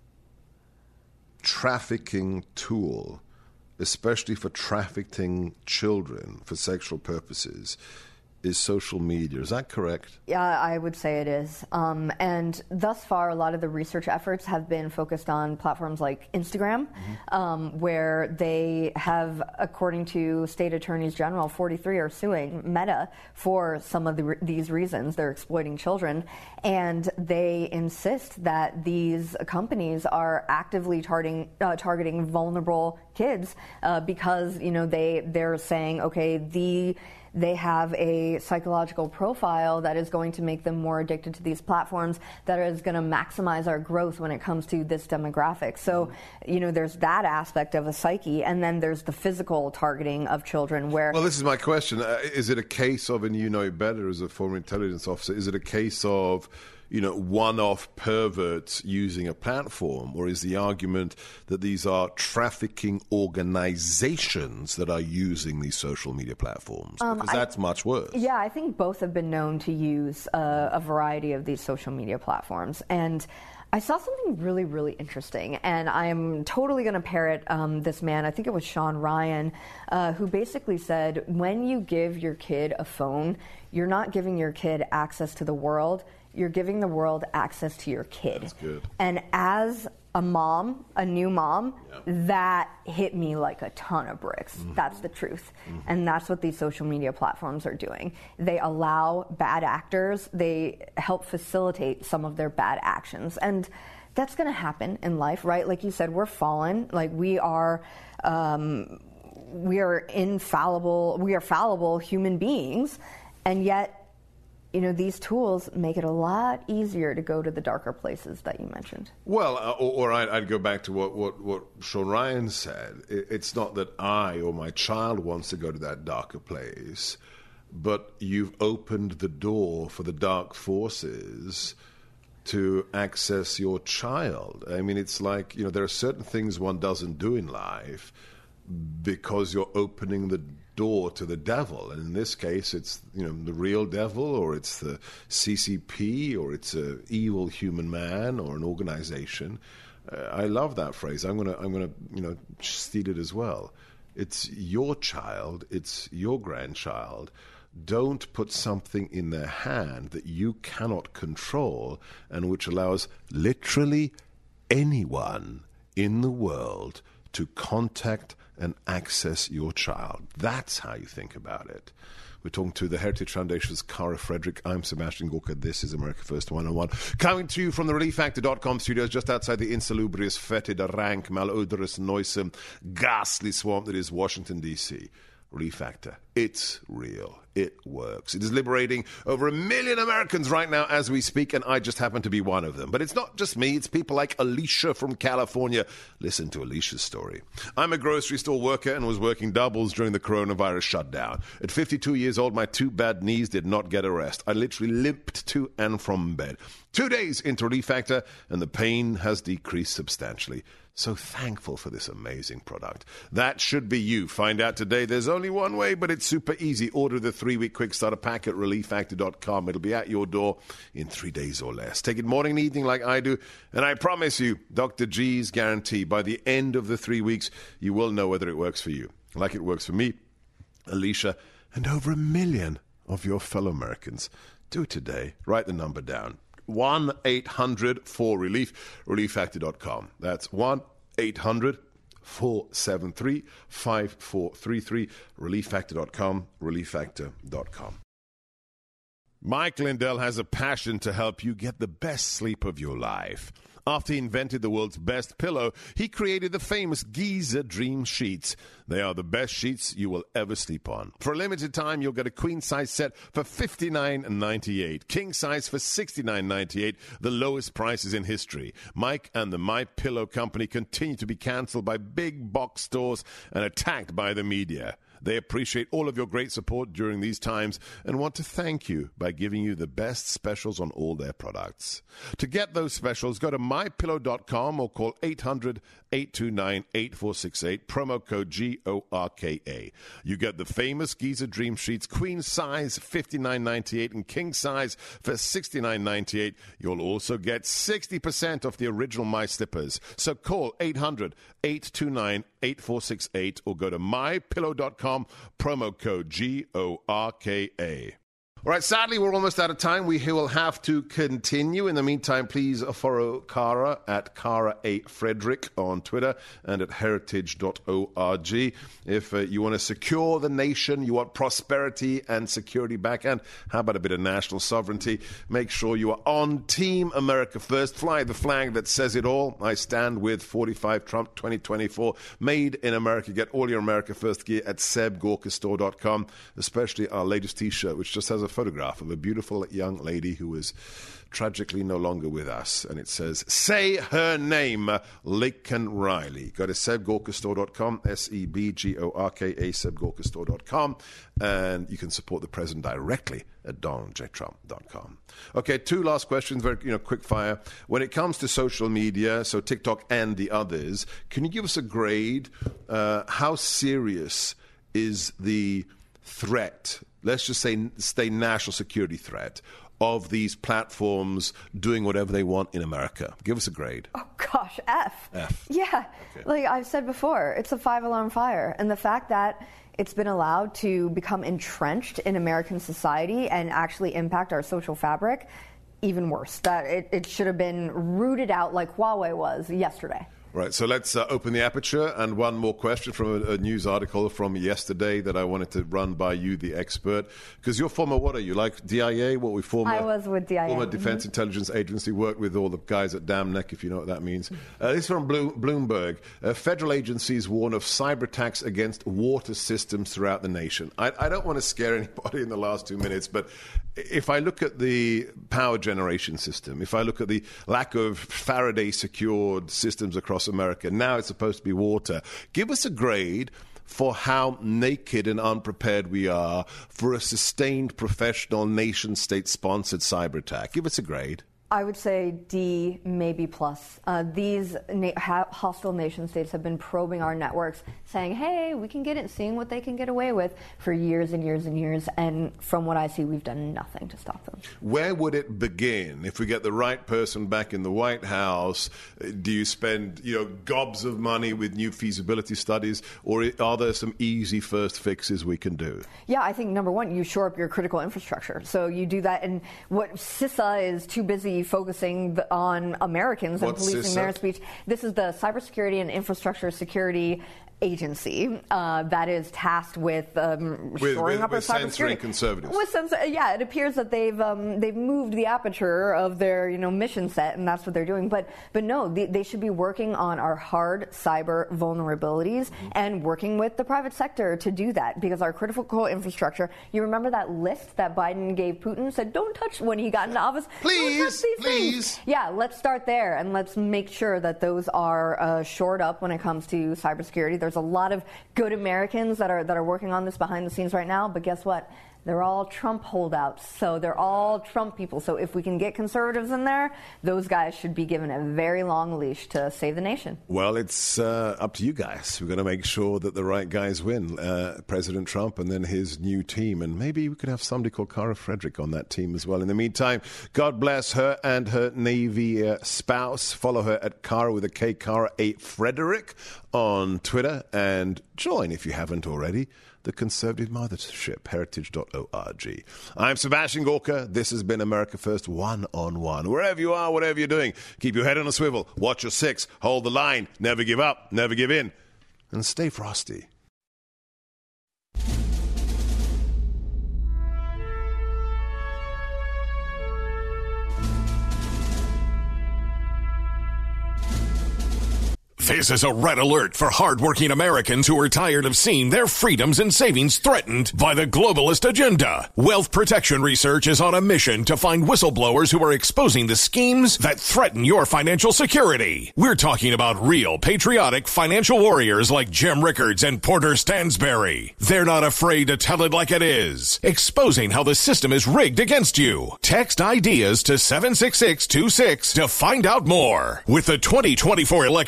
trafficking tool, especially for trafficking children for sexual purposes, is social media. Is that correct? Yeah, I would say it is. Um, and thus far, a lot of the research efforts have been focused on platforms like Instagram, mm-hmm. um, where they have, according to state attorneys general, forty-three are suing Meta for some of the re- these reasons. They're exploiting children. And they insist that these companies are actively targeting, uh, targeting vulnerable kids uh, because, you know, they, they're saying, okay, the they have a psychological profile that is going to make them more addicted to these platforms, that is going to maximize our growth when it comes to this demographic. So, you know, there's that aspect of a psyche, and then there's the physical targeting of children where... Well, this is my question. Uh, is it a case of, and you know it better as a former intelligence officer, is it a case of, you know, one-off perverts using a platform, or is the argument that these are trafficking organizations that are using these social media platforms? Um, because that's I, much worse. Yeah, I think both have been known to use uh, a variety of these social media platforms. And I saw something really, really interesting, and I'm totally going to parrot um, this man, I think it was Sean Ryan, uh, who basically said, when you give your kid a phone, you're not giving your kid access to the world, you're giving the world access to your kid. That's good. And as a mom, a new mom, yeah. that hit me like a ton of bricks. Mm-hmm. That's the truth. Mm-hmm. And that's what these social media platforms are doing. They allow bad actors, they help facilitate some of their bad actions. And that's going to happen in life, right? Like you said, we're fallen. Like we are, um, we are infallible, we are fallible human beings. And yet, you know, these tools make it a lot easier to go to the darker places that you mentioned. Well, uh, or, or I'd, I'd go back to what, what, what Sean Ryan said. It, it's not that I or my child wants to go to that darker place, but you've opened the door for the dark forces to access your child. I mean, it's like, you know, there are certain things one doesn't do in life because you're opening the door to the devil, and in this case it's, you know, the real devil, or it's the C C P, or it's an evil human man or an organization. uh, I love that phrase. I'm gonna I'm gonna you know steal it as well. It's your child, it's your grandchild. Don't put something in their hand that you cannot control and which allows literally anyone in the world to contact and access your child. That's how you think about it. We're talking to the Heritage Foundation's Cara Frederick. I'm Sebastian Gorka. This is America First one oh one. Coming to you from the relief factor dot com studios just outside the insalubrious, fetid, rank, malodorous, noisome, ghastly swamp that is Washington, D C Relief Factor. It's real. It works. It is liberating over a million Americans right now as we speak, and I just happen to be one of them. But it's not just me. It's people like Alicia from California. Listen to Alicia's story. I'm a grocery store worker and was working doubles during the coronavirus shutdown. At fifty-two years old, my two bad knees did not get a rest. I literally limped to and from bed. Two days into Relief Factor, and the pain has decreased substantially. So thankful for this amazing product. That should be you. Find out today. There's only one way, but it's super easy. Order the three-week quick starter pack at relief factor dot com. It'll be at your door in three days or less. Take it morning and evening like I do, and I promise you, Doctor G's guarantee, by the end of the three weeks, you will know whether it works for you, like it works for me, Alicia, and over a million of your fellow Americans. Do it today. Write the number down. one eight hundred four relief, relief factor dot com. That's one eight hundred four seven three five four three three, relief factor dot com, relief factor dot com. Mike Lindell has a passion to help you get the best sleep of your life. After he invented the world's best pillow, he created the famous Giza Dream Sheets. They are the best sheets you will ever sleep on. For a limited time, you'll get a queen-size set for fifty-nine ninety-eight, king-size for sixty-nine ninety-eight, the lowest prices in history. Mike and the My Pillow Company continue to be canceled by big box stores and attacked by the media. They appreciate all of your great support during these times and want to thank you by giving you the best specials on all their products. To get those specials, go to my pillow dot com or call eight hundred eight two nine eight four six eight, promo code G O R K A. You get the famous Giza Dream Sheets, queen size fifty-nine ninety-eight and king size for sixty-nine ninety-eight. You'll also get sixty percent off the original My Slippers. So call eight hundred eight two nine eight four six eight or go to my pillow dot com, promo code G O R K A. All right, sadly, we're almost out of time. We will have to continue. In the meantime, please follow Cara at Cara A. Frederick on Twitter and at heritage dot org. If uh, you want to secure the nation, you want prosperity and security back, and how about a bit of national sovereignty, make sure you are on Team America First. Fly the flag that says it all. I stand with forty-five Trump twenty twenty-four. Made in America. Get all your America First gear at seb gorka store dot com, especially our latest T-shirt, which just has a photograph of a beautiful young lady who is tragically no longer with us. And it says, say her name, Laken Riley. Go to seb gorka store dot com, S E B G O R K A, seb gorka store dot com. And you can support the president directly at donald j trump dot com. Okay, two last questions, very you know, quick fire. When it comes to social media, so TikTok and the others, can you give us a grade? Uh, how serious is the threat, let's just say stay national security threat, of these platforms doing whatever they want in America? Give us a grade. Oh, gosh, F. F. Yeah. Okay. Like I've said before, it's a five-alarm fire. And the fact that it's been allowed to become entrenched in American society and actually impact our social fabric, even worse. That it, it should have been rooted out like Huawei was yesterday. Right, so let's uh, open the aperture. And one more question from a, a news article from yesterday that I wanted to run by you, the expert. Because you're former, what are you, like D I A? What we former? I was with D I A. Former Defense mm-hmm. Intelligence Agency, worked with all the guys at Dam Neck, if you know what that means. Uh, this is from Blo- Bloomberg. Uh, federal agencies warn of cyber attacks against water systems throughout the nation. I, I don't want to scare anybody in the last two minutes, but if I look at the power generation system, if I look at the lack of Faraday-secured systems across America, now it's supposed to be water. Give us a grade for how naked and unprepared we are for a sustained professional nation-state sponsored cyber attack. Give us a grade. I would say D, maybe plus. Uh, these na- ha- hostile nation states have been probing our networks, saying, hey, we can get it, seeing what they can get away with for years and years and years. And from what I see, we've done nothing to stop them. Where would it begin? If we get the right person back in the White House, do you spend, you know, gobs of money with new feasibility studies, or are there some easy first fixes we can do? Yeah, I think, number one, you shore up your critical infrastructure. So you do that, and what CISA is too busy on on Americans and What's policing CISA? their speech. This is the Cybersecurity and Infrastructure Security Agency uh, that is tasked with um, with, shoring with, up with our censoring cybersecurity. conservatives. With censor, yeah, it appears that they've um, they've moved the aperture of their you know mission set, and that's what they're doing. But but no, they, they should be working on our hard cyber vulnerabilities mm-hmm. and working with the private sector to do that, because our critical infrastructure. You remember that list that Biden gave Putin? Said don't touch when he got into office. Please, don't touch these please. Things. Yeah, let's start there, and let's make sure that those are uh, shored up when it comes to cybersecurity. There's a lot of good Americans that are that are working on this behind the scenes right now, but guess what? They're all Trump holdouts, so they're all Trump people. So if we can get conservatives in there, those guys should be given a very long leash to save the nation. Well, it's uh, up to you guys. We're going to make sure that the right guys win, uh, President Trump and then his new team. And maybe we could have somebody called Cara Frederick on that team as well. In the meantime, God bless her and her Navy uh, spouse. Follow her at Cara with a K, Cara A. Frederick on Twitter. And join, if you haven't already, the Conservative Mothership, heritage dot org. I'm Sebastian Gorka. This has been America First One-on-One. Wherever you are, whatever you're doing, keep your head on a swivel, watch your six, hold the line, never give up, never give in, and stay frosty. This is a red alert for hardworking Americans who are tired of seeing their freedoms and savings threatened by the globalist agenda. Wealth Protection Research is on a mission to find whistleblowers who are exposing the schemes that threaten your financial security. We're talking about real patriotic financial warriors like Jim Rickards and Porter Stansberry. They're not afraid to tell it like it is, exposing how the system is rigged against you. Text IDEAS to seven six six two six to find out more. With the twenty twenty-four election storm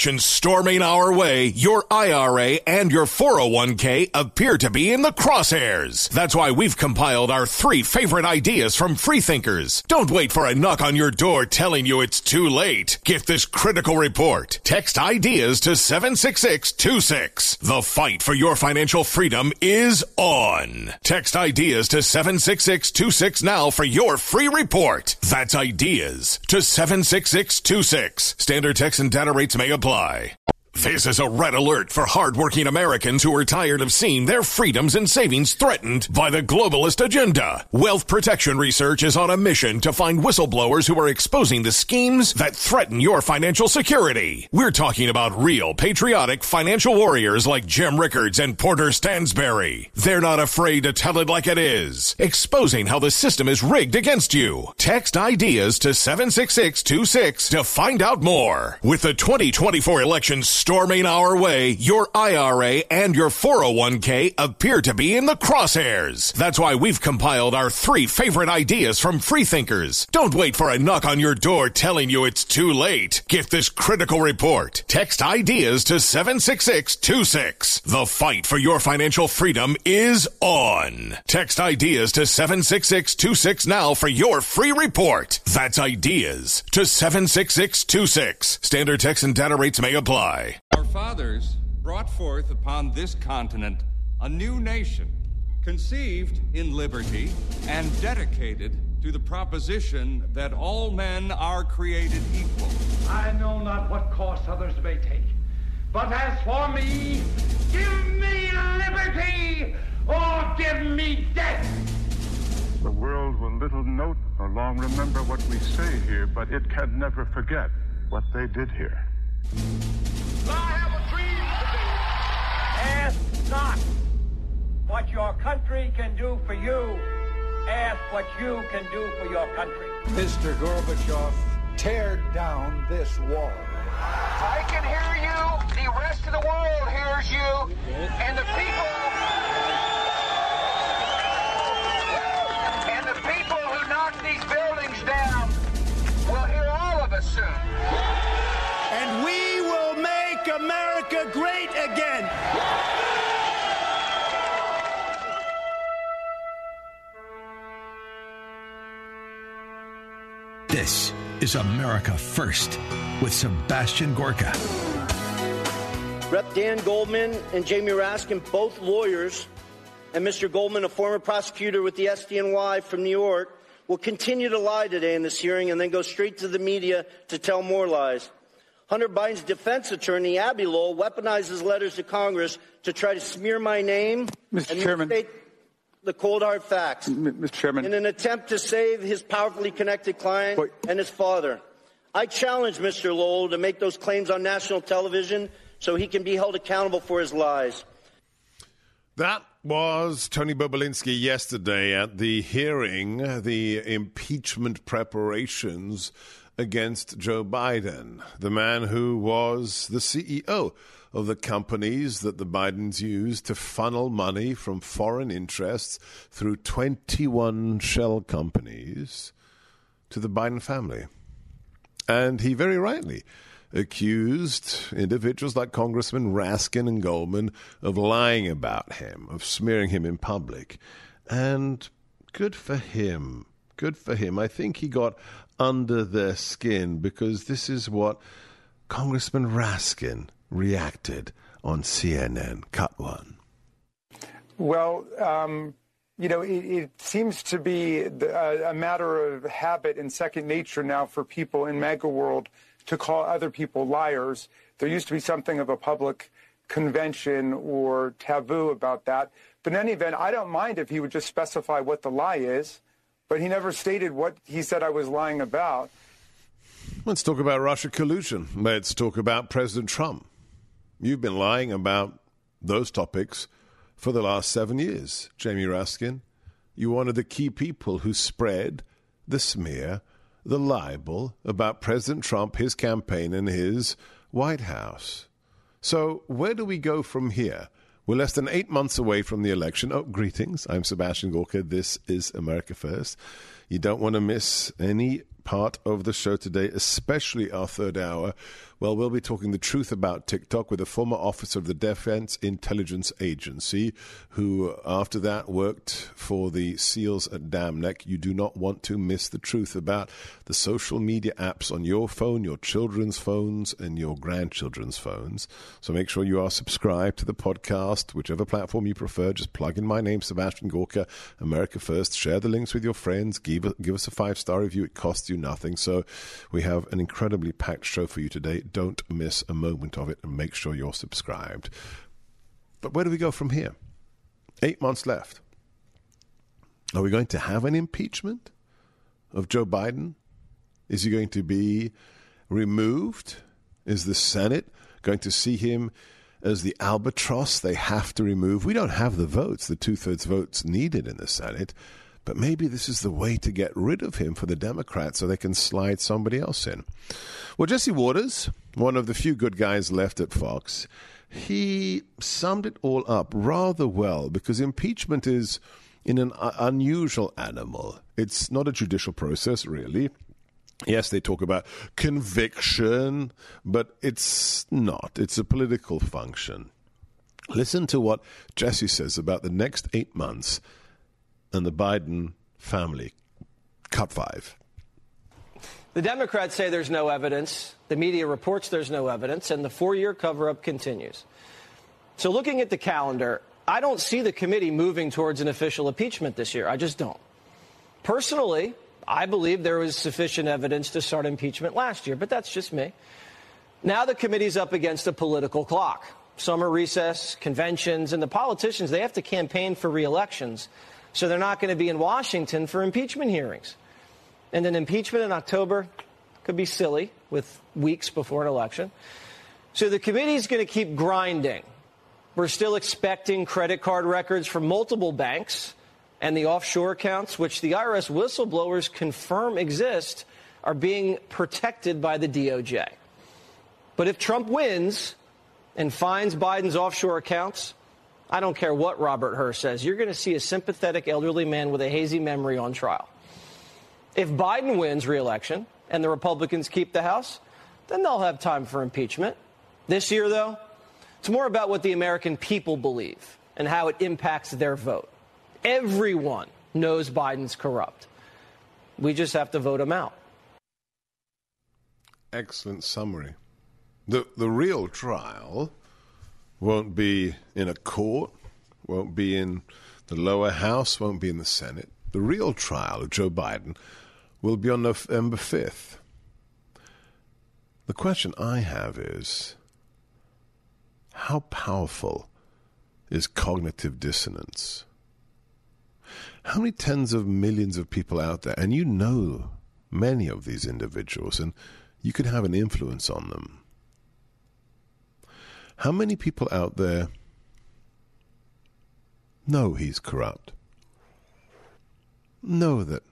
storming our way, your I R A and your four oh one k appear to be in the crosshairs. That's why we've compiled our three favorite ideas from freethinkers. Don't wait for a knock on your door telling you it's too late. Get this critical report. Text ideas to seven six six two six. The fight for your financial freedom is on. Text ideas to seven six six two six now for your free report. That's ideas to seven six six two six. Standard text and data rates may apply. This is a red alert for hardworking Americans who are tired of seeing their freedoms and savings threatened by the globalist agenda. Wealth Protection Research is on a mission to find whistleblowers who are exposing the schemes that threaten your financial security. We're talking about real, patriotic financial warriors like Jim Rickards and Porter Stansberry. They're not afraid to tell it like it is, exposing how the system is rigged against you. Text ideas to seven six six two six to find out more. With the twenty twenty-four elections storming our way, your I R A and your four oh one k appear to be in the crosshairs. That's why we've compiled our three favorite ideas from freethinkers. Don't wait for a knock on your door telling you it's too late. Get this critical report. Text ideas to seven six six two six. The fight for your financial freedom is on. Text ideas to seven six six two six now for your free report. That's ideas to seven six six two six. Standard text and data rates may apply. Our fathers brought forth upon this continent a new nation, conceived in liberty and dedicated to the proposition that all men are created equal. I know not what course others may take, but as for me, give me liberty or give me death. The world will little note nor long remember what we say here, but it can never forget what they did here. I have a dream today. Ask not what your country can do for you. Ask what you can do for your country. Mister Gorbachev, tear down this wall. I can hear you. The rest of the world hears you. And the people... And the people who knock these buildings down will hear all of us soon. And we will make America great again. This is America First with Sebastian Gorka. Representative Dan Goldman and Jamie Raskin, both lawyers, and Mister Goldman, a former prosecutor with the S D N Y from New York, will continue to lie today in this hearing and then go straight to the media to tell more lies. Hunter Biden's defense attorney, Abbe Lowell, weaponizes letters to Congress to try to smear my name Mister and Chairman. misstate the cold hard facts Mister Chairman. in an attempt to save his powerfully connected client But- and his father. I challenge Mister Lowell to make those claims on national television so he can be held accountable for his lies. That was Tony Bobulinski yesterday at the hearing, the impeachment preparations against Joe Biden, the man who was the C E O of the companies that the Bidens used to funnel money from foreign interests through twenty-one shell companies to the Biden family. And he very rightly accused individuals like Congressman Raskin and Goldman of lying about him, of smearing him in public. And good for him. Good for him. I think he got under their skin because this is what Congressman Raskin reacted on C N N. Cut one. Well, um, you know, it, it seems to be the, a, a matter of habit and second nature now for people in MAGA world to call other people liars. There used to be something of a public convention or taboo about that. But in any event, I don't mind if he would just specify what the lie is, but he never stated what he said I was lying about. Let's talk about Russia collusion. Let's talk about President Trump. You've been lying about those topics for the last seven years, Jamie Raskin. You're one of the key people who spread the smear, the libel about President Trump, his campaign, and his White House. So where do we go from here? We're less than eight months away from the election. Oh, greetings. I'm Sebastian Gorka. This is America First. You don't want to miss any part of the show today, especially our third hour Well, we'll be talking the truth about TikTok with a former officer of the Defense Intelligence Agency who, after that, worked for the SEALs at Dam Neck. You do not want to miss the truth about the social media apps on your phone, your children's phones, and your grandchildren's phones. So make sure you are subscribed to the podcast, whichever platform you prefer. Just plug in my name, Sebastian Gorka, America First. Share the links with your friends. Give, give us a five-star review. It costs you nothing. So we have an incredibly packed show for you today. Don't miss a moment of it, and make sure you're subscribed. But where do we go from here? Eight months left. Are we going to have an impeachment of Joe Biden? Is he going to be removed? Is the Senate going to see him as the albatross they have to remove? We don't have the votes, the two-thirds votes needed in the Senate. But maybe this is the way to get rid of him for the Democrats so they can slide somebody else in. Well, Jesse Waters, one of the few good guys left at Fox, he summed it all up rather well, because impeachment is in an unusual animal. It's not a judicial process, really. Yes, they talk about conviction, but it's not. It's a political function. Listen to what Jesse says about the next eight months and the Biden family. Cut five. The Democrats say there's no evidence. The media reports there's no evidence, and the four-year cover-up continues. So looking at the calendar, I don't see the committee moving towards an official impeachment this year. I just don't. Personally, I believe there was sufficient evidence to start impeachment last year, but that's just me. Now the committee's up against a political clock. Summer recess, conventions, and the politicians, they have to campaign for re-elections. So they're not going to be in Washington for impeachment hearings. And an impeachment in October could be silly with weeks before an election. So the committee's going to keep grinding. We're still expecting credit card records from multiple banks, and the offshore accounts, which the I R S whistleblowers confirm exist, are being protected by the D O J. But if Trump wins and finds Biden's offshore accounts, I don't care what Robert Hur says, you're going to see a sympathetic elderly man with a hazy memory on trial. If Biden wins re-election and the Republicans keep the House, then they'll have time for impeachment. This year, though, it's more about what the American people believe and how it impacts their vote. Everyone knows Biden's corrupt. We just have to vote him out. Excellent summary. The, the real trial won't be in a court, won't be in the lower house, won't be in the Senate. The real trial of Joe Biden will be on November fifth. The question I have is, how powerful is cognitive dissonance? How many tens of millions of people out there, and you know many of these individuals, and you could have an influence on them. How many people out there know he's corrupt? Know that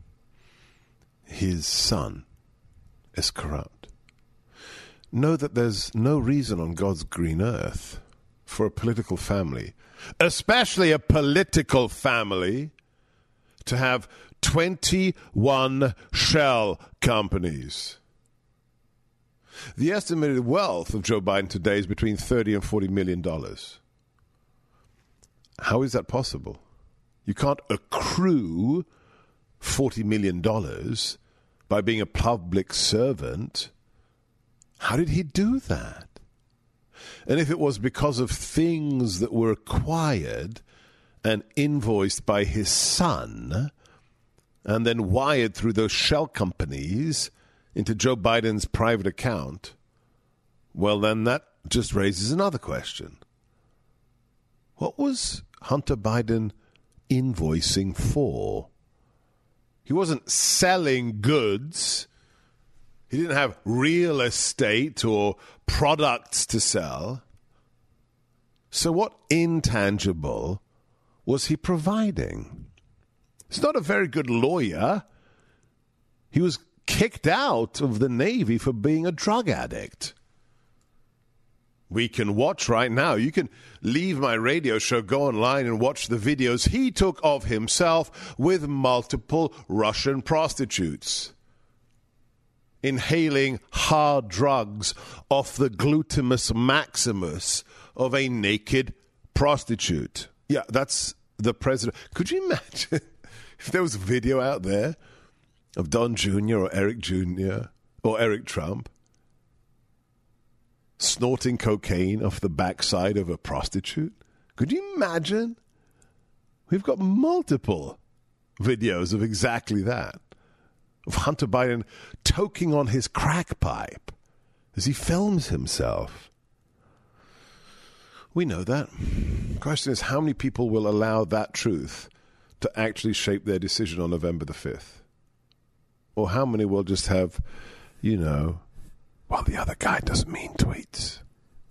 his son is corrupt? Know that there's no reason on God's green earth for a political family, especially a political family, to have twenty-one shell companies. The estimated wealth of Joe Biden today is between thirty and forty million dollars. How is that possible? You can't accrue forty million dollars by being a public servant. How did he do that? And if it was because of things that were acquired and invoiced by his son and then wired through those shell companies into Joe Biden's private account, well, then that just raises another question. What was Hunter Biden invoicing for? He wasn't selling goods. He didn't have real estate or products to sell. So what intangible was he providing? He's not a very good lawyer. He was kicked out of the Navy for being a drug addict. We can watch right now. You can leave my radio show, go online and watch the videos he took of himself with multiple Russian prostitutes, inhaling hard drugs off the glutamus maximus of a naked prostitute. Yeah, that's the president. Could you imagine if there was a video out there of Don Junior or Eric Junior or Eric Trump snorting cocaine off the backside of a prostitute? Could you imagine? We've got multiple videos of exactly that. Of Hunter Biden toking on his crack pipe as he films himself. We know that. The question is, how many people will allow that truth to actually shape their decision on November the fifth? Or how many will just have, you know, well, the other guy doesn't mean tweets.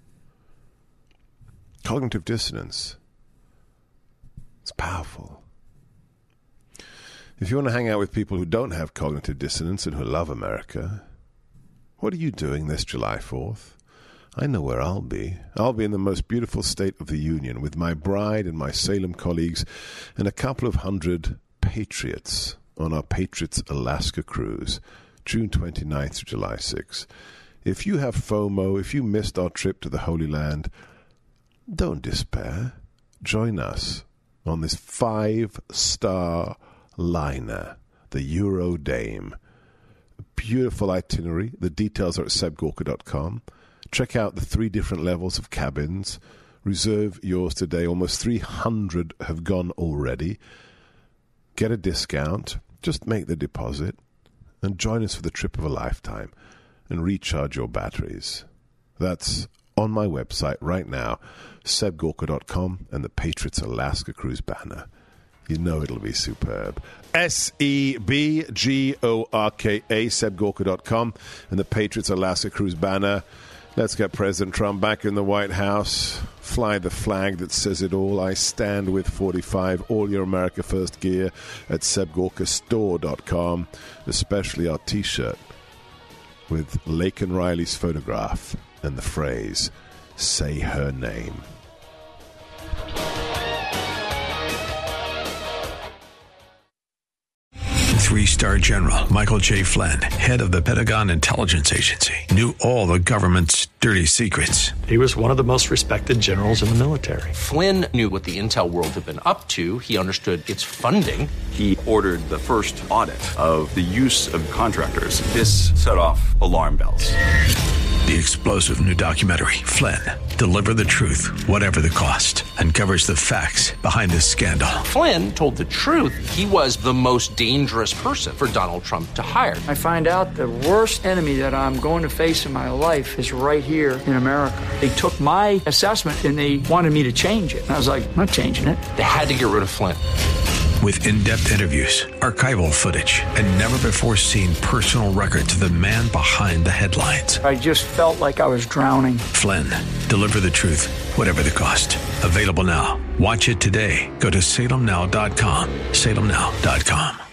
Cognitive dissonance. It's powerful. If you want to hang out with people who don't have cognitive dissonance and who love America, what are you doing this July fourth? I know where I'll be. I'll be in the most beautiful state of the Union with my bride and my Salem colleagues and a couple of hundred patriots on our Patriots Alaska cruise, June twenty-ninth to July sixth. If you have FOMO, if you missed our trip to the Holy Land, don't despair. Join us on this five-star liner, the Eurodame. Beautiful itinerary. The details are at seb gorka dot com. Check out the three different levels of cabins. Reserve yours today. Almost three hundred have gone already. Get a discount. Just make the deposit and join us for the trip of a lifetime and recharge your batteries. That's on my website right now, seb gorka dot com, and the Patriots Alaska Cruise banner. You know it'll be superb. S E B G O R K A, seb gorka dot com, and the Patriots Alaska Cruise banner. Let's get President Trump back in the White House. Fly the flag that says it all. I stand with forty-five. All your America First gear at seb gorka store dot com, especially our T-shirt with Laken Riley's photograph and the phrase, "Say her name." Three-star General Michael J. Flynn, head of the Pentagon Intelligence Agency, knew all the government's dirty secrets. He was one of the most respected generals in the military. Flynn knew what the intel world had been up to. He understood its funding. He ordered the first audit of the use of contractors. This set off alarm bells. The explosive new documentary, Flynn, Deliver the Truth, Whatever the Cost, uncovers the facts behind this scandal. Flynn told the truth. He was the most dangerous person for Donald Trump to hire. I find out the worst enemy that I'm going to face in my life is right here in America. They took my assessment and they wanted me to change it. And I was like, I'm not changing it. They had to get rid of Flynn. With in-depth interviews, archival footage, and never-before-seen personal records of the man behind the headlines. I just felt like I was drowning. Flynn, Deliver the Truth, Whatever the Cost. Available now. Watch it today. Go to salem now dot com. salem now dot com.